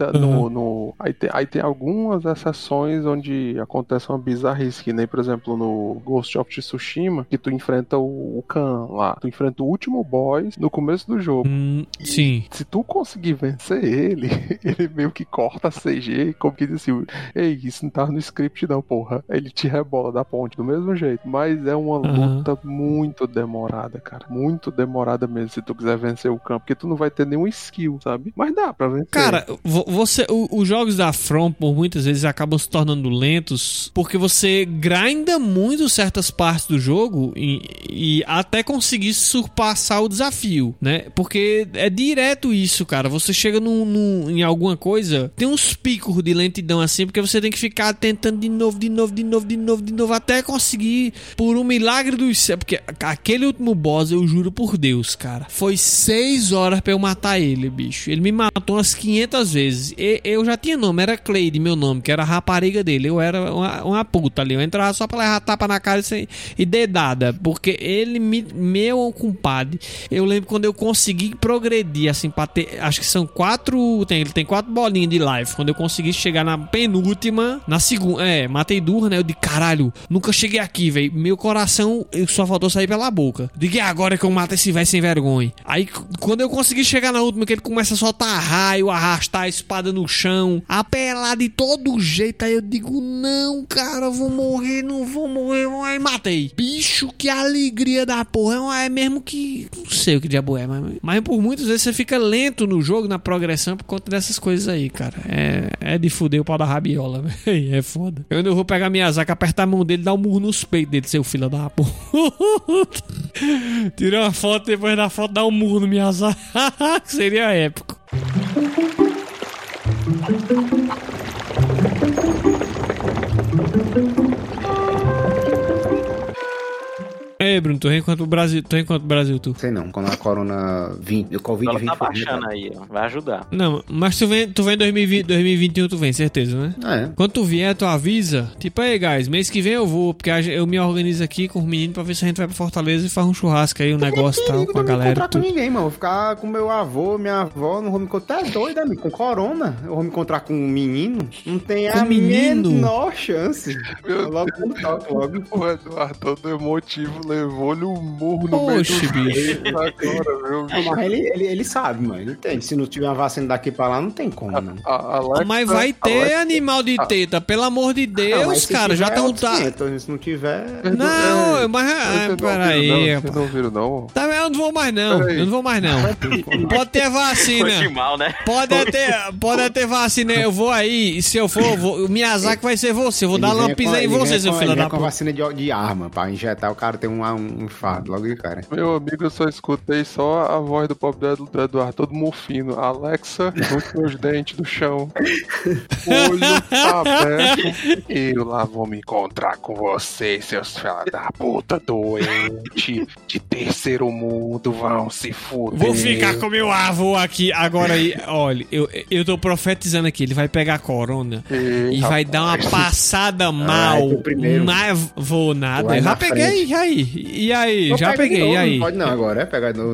aí tem algumas exceções onde acontece uma bizarrice, que nem, por exemplo, no Ghost of Tsushima, que tu enfrenta o Khan lá, tu enfrenta o último boss no começo do jogo. Sim. Se tu conseguir vencer ele meio que corta a CG, como que diz assim, ei, isso não tá no script não, porra. Ele te rebola da ponte do mesmo jeito, mas é uma luta muito demorada, cara, muito demorada mesmo, se tu quiser vencer o Khan, porque tu não vai ter nenhum skill, sabe? Mas dá pra vencer. Cara, os jogos da From, por muitas vezes, acabam se tornando lentos porque você grinda muito certas partes do jogo e até conseguir surpassar o desafio, né? Porque é direto isso, cara. Você chega em alguma coisa, tem uns picos de lentidão assim, porque você tem que ficar tentando de novo, até conseguir, por um milagre do céu. Porque aquele último boss, eu juro por Deus, cara, foi 6 horas pra eu matar ele, bicho. Ele me matou umas 500 vezes. Eu já tinha nome, era Cleide, meu nome, que era a rapariga dele. Eu era uma puta ali. Eu entrava só pra levar tapa na cara e dedada, porque ele, meu compadre, eu lembro quando eu consegui progredir, assim, pra ter, acho que são 4, ele tem 4 bolinhas de life. Quando eu consegui chegar na penúltima, na segunda, matei duas, né? Eu digo, caralho, nunca cheguei aqui, velho. Meu coração, só faltou sair pela boca. Digo, agora que eu mato esse velho sem vergonha. Aí, quando eu consegui chegar na última, que ele começa a soltar raio, arrastar a espada no chão, apelar de todo jeito, aí eu digo, não, cara, eu vou morrer, não vou morrer, aí matei. Bicho, que alegria da porra, é mesmo que, não sei o que diabo é, mas por muitas vezes você fica lento no jogo, na progressão, por conta dessas coisas aí, cara. É de fuder o pau da rabiola, velho, é foda. Eu não vou pegar minha zaca, apertar a mão dele, dar um murro nos peitos dele, seu filho da porra. Tirei uma foto, depois da foto, dar um murro no minha zaca, seria épico. Ei, Bruno, tu vem quanto Brasil, tu? Sei não, quando a Corona 20, o Covid-20 tá baixando aí, ó. Vai ajudar. Não, mas tu vem em 2021, tu vem, certeza, né? Quando tu vier, tu avisa, tipo, aí, guys, mês que vem eu vou, porque eu me organizo aqui com os meninos pra ver se a gente vai pra Fortaleza e faz um churrasco aí, um negócio e tal, com a galera. Eu não vou encontrar com ninguém, mano. Vou ficar com meu avô, minha avó, não vou me encontrar. É doido, amigo, com Corona. Eu vou me encontrar com um menino. Não tem a menor chance. Meu logo. O Eduardo todo emotivo levou-lhe um murro no meio Oxe, do bicho. agora, viu? Não, mas ele sabe, mano. Ele tem. Se não tiver uma vacina daqui pra lá, não tem como, mano. Alexa, Mas vai ter animal de teta, pelo amor de Deus, cara. Já estão. Se não tiver. Não, mas. Peraí, Vocês não viram, não? Tá, eu não vou mais, não. Peraí. Eu não vou mais, não. Pode ter vacina. Foi de mal, né? Pode ter vacina. Eu vou aí. Se eu for, o Miyazaki vai ser você. Eu vou dar uma pisa em você, seu filho da com puta. vacina de arma, pra injetar o cara tem um infarto logo de cara. Meu amigo, eu só escutei só a voz do pobre do Eduardo, todo mufino. Alexa, junte os dentes do chão. Olho aberto. Eu lá vou me encontrar com vocês, seus filhos da puta doente de terceiro mundo, vão se fuder. Vou ficar com meu avô aqui. Agora aí, olha, eu tô profetizando aqui. Ele vai pegar a corona e vai dar uma passada mal. Mas vou nada. Eu já peguei, e aí? E aí? Já peguei, e aí? Não pode não agora, pegar de novo.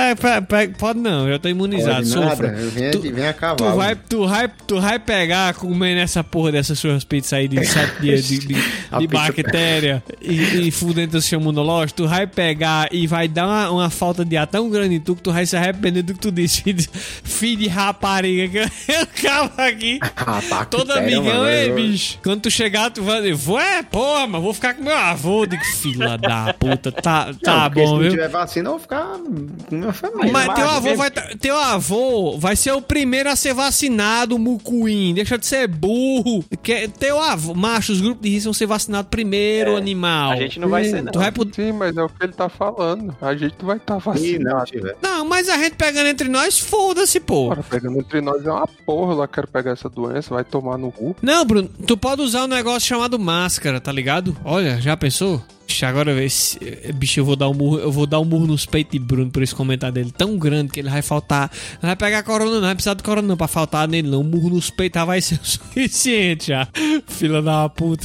Pode não, eu tô imunizado. Sofra. Vem a cavalo. Tu vai pegar comendo essa porra dessas suas pizzas aí de 7 dias de bactéria e fudendo o seu imunológico. Tu vai pegar e vai dar uma falta de ar tão grande em tu que tu vai se arrepender do que tu disse. Filho de rapariga que eu ficava aqui. Todo amigão, ei, bicho. Quando tu chegar, tu vai dizer, porra, mas vou ficar com meu avô. Digo, filha da puta, tá bom, se viu? não tiver vacina, eu vou ficar com minha família. Mas teu avô vai ser o primeiro a ser vacinado, mucuim. Deixa de ser burro. Teu avô, macho, os grupos de risco vão ser vacinados primeiro, animal. A gente não vai ser, não. Sim, mas é o que ele tá falando. A gente não vai estar vacinado. Não, mas a gente pegando entre nós, foda-se, pô. Bora, pegando entre nós é uma porra. Eu lá quero pegar essa doença, vai tomar no cu. Não, Bruno, tu pode usar um negócio chamado máscara, tá ligado? Olha, já pensou? Agora, bicho, eu vou dar um murro nos peitos de Bruno por esse comentário dele tão grande que ele vai faltar. Não vai pegar corona, não vai precisar de corona não pra faltar nele, não. Um murro nos peitos já vai ser o suficiente já. Filha da puta.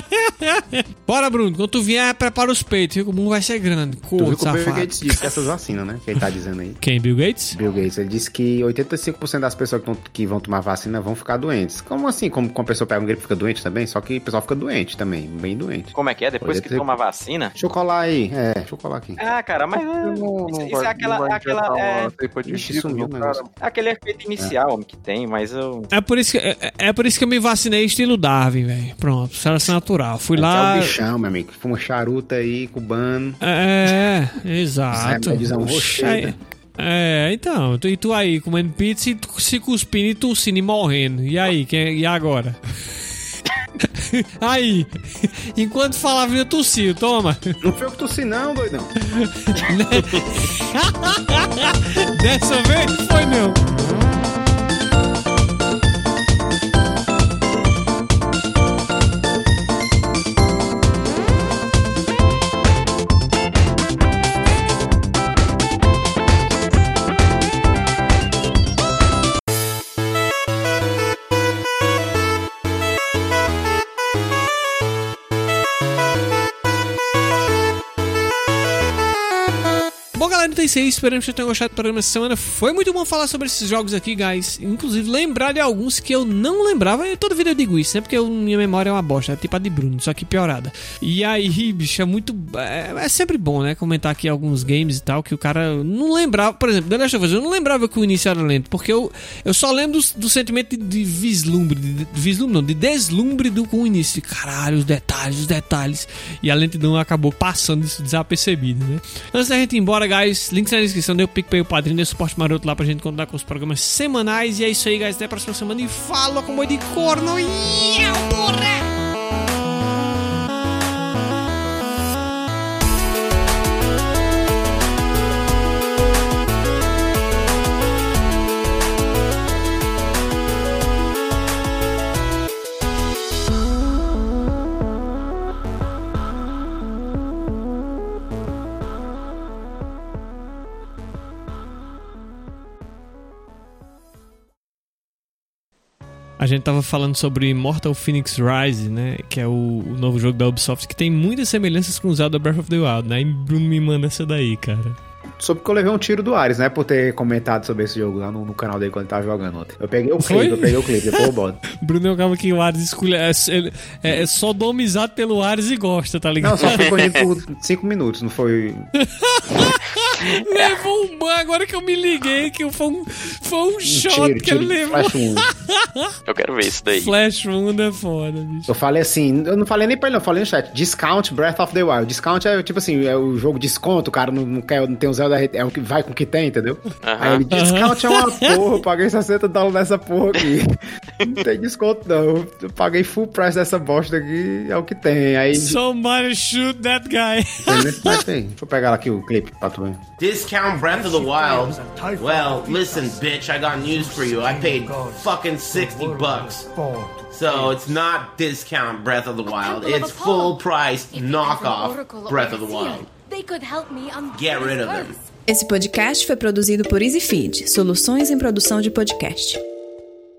Bora, Bruno, quando tu vier, prepara os peitos, viu? O murro vai ser grande. Corro, safado. O Bill Gates disse que essas vacinas, né? Que ele tá dizendo aí. Quem, Bill Gates? Bill Gates, ele disse que 85% das pessoas que vão tomar vacina vão ficar doentes. Como assim? Como a pessoa pega um gripe e fica doente também? Só que o pessoal fica doente também, bem doente. Como é que é? Depois que toma vacina? Deixa eu colar aí. Deixa eu colar aqui. Ah, cara, mas isso é aquele efeito inicial que tem, mas eu... É por isso que eu me vacinei estilo Darwin, velho. Pronto, seleção natural. Fui lá... É o bichão, meu amigo. Fuma charuta aí, cubano. Exato. Então, e tu aí comendo pizza e tu se cuspindo e tossindo e morrendo. E aí, e agora? Aí, enquanto falava, eu tossiu, toma. Não foi eu que tossi não, doidão. Dessa vez não foi não. Esperamos que vocês tenham gostado do programa essa semana. Foi muito bom falar sobre esses jogos aqui, guys. Inclusive, lembrar de alguns que eu não lembrava. Toda vida eu digo isso, né? Porque minha memória é uma bosta. É tipo a de Bruno, só que piorada. E aí, bicho, é muito... É sempre bom, né? Comentar aqui alguns games e tal, que o cara não lembrava. Por exemplo, The Last of Us, eu não lembrava que o início era lento. Porque eu só lembro do sentimento de vislumbre. De deslumbre com o início. Caralho, os detalhes. E a lentidão acabou passando isso desapercebido, né? Antes da gente ir embora, guys, links na descrição, deu o PicPay, o Padrinho, deu suporte maroto lá pra gente contar com os programas semanais. E é isso aí, guys, até a próxima semana e fala com boi de corno e porra! A gente tava falando sobre Immortal Phoenix Rise, né? Que é o novo jogo da Ubisoft, que tem muitas semelhanças com o Zelda Breath of the Wild, né? E Bruno me manda essa daí, cara. soube que eu levei um tiro do Ares, né? Por ter comentado sobre esse jogo lá no canal dele quando ele tava jogando ontem. Eu peguei o clipe, depois eu boto. Bruno é um cara que o Ares escolhe, é sodomizado pelo Ares e gosta, tá ligado? Não, só foi bonito por 5 minutos, não foi... Levou um ban, agora que eu me liguei, que foi um shot que ele levou. Eu quero ver isso daí. Flash Wound é foda, bicho. Eu falei assim, eu não falei nem pra ele, eu falei no chat, Discount Breath of the Wild. Discount é tipo assim, é o jogo desconto, o cara não tem o Zelda, é o que vai com o que tem, entendeu? Aí ele, Discount é uma porra, eu paguei $60 nessa porra aqui. Não tem desconto não, eu paguei full price dessa bosta aqui, é o que tem. Aí... Somebody shoot that guy. Deixa eu pegar aqui o clipe pra tu ver. Discount Breath of the Wild? Well, listen, bitch, I got news for you. I paid fucking $60. So it's not discount Breath of the Wild. It's full price knockoff Breath of the Wild. Get rid of them. Esse podcast foi produzido por EasyFeed, soluções em produção de podcast.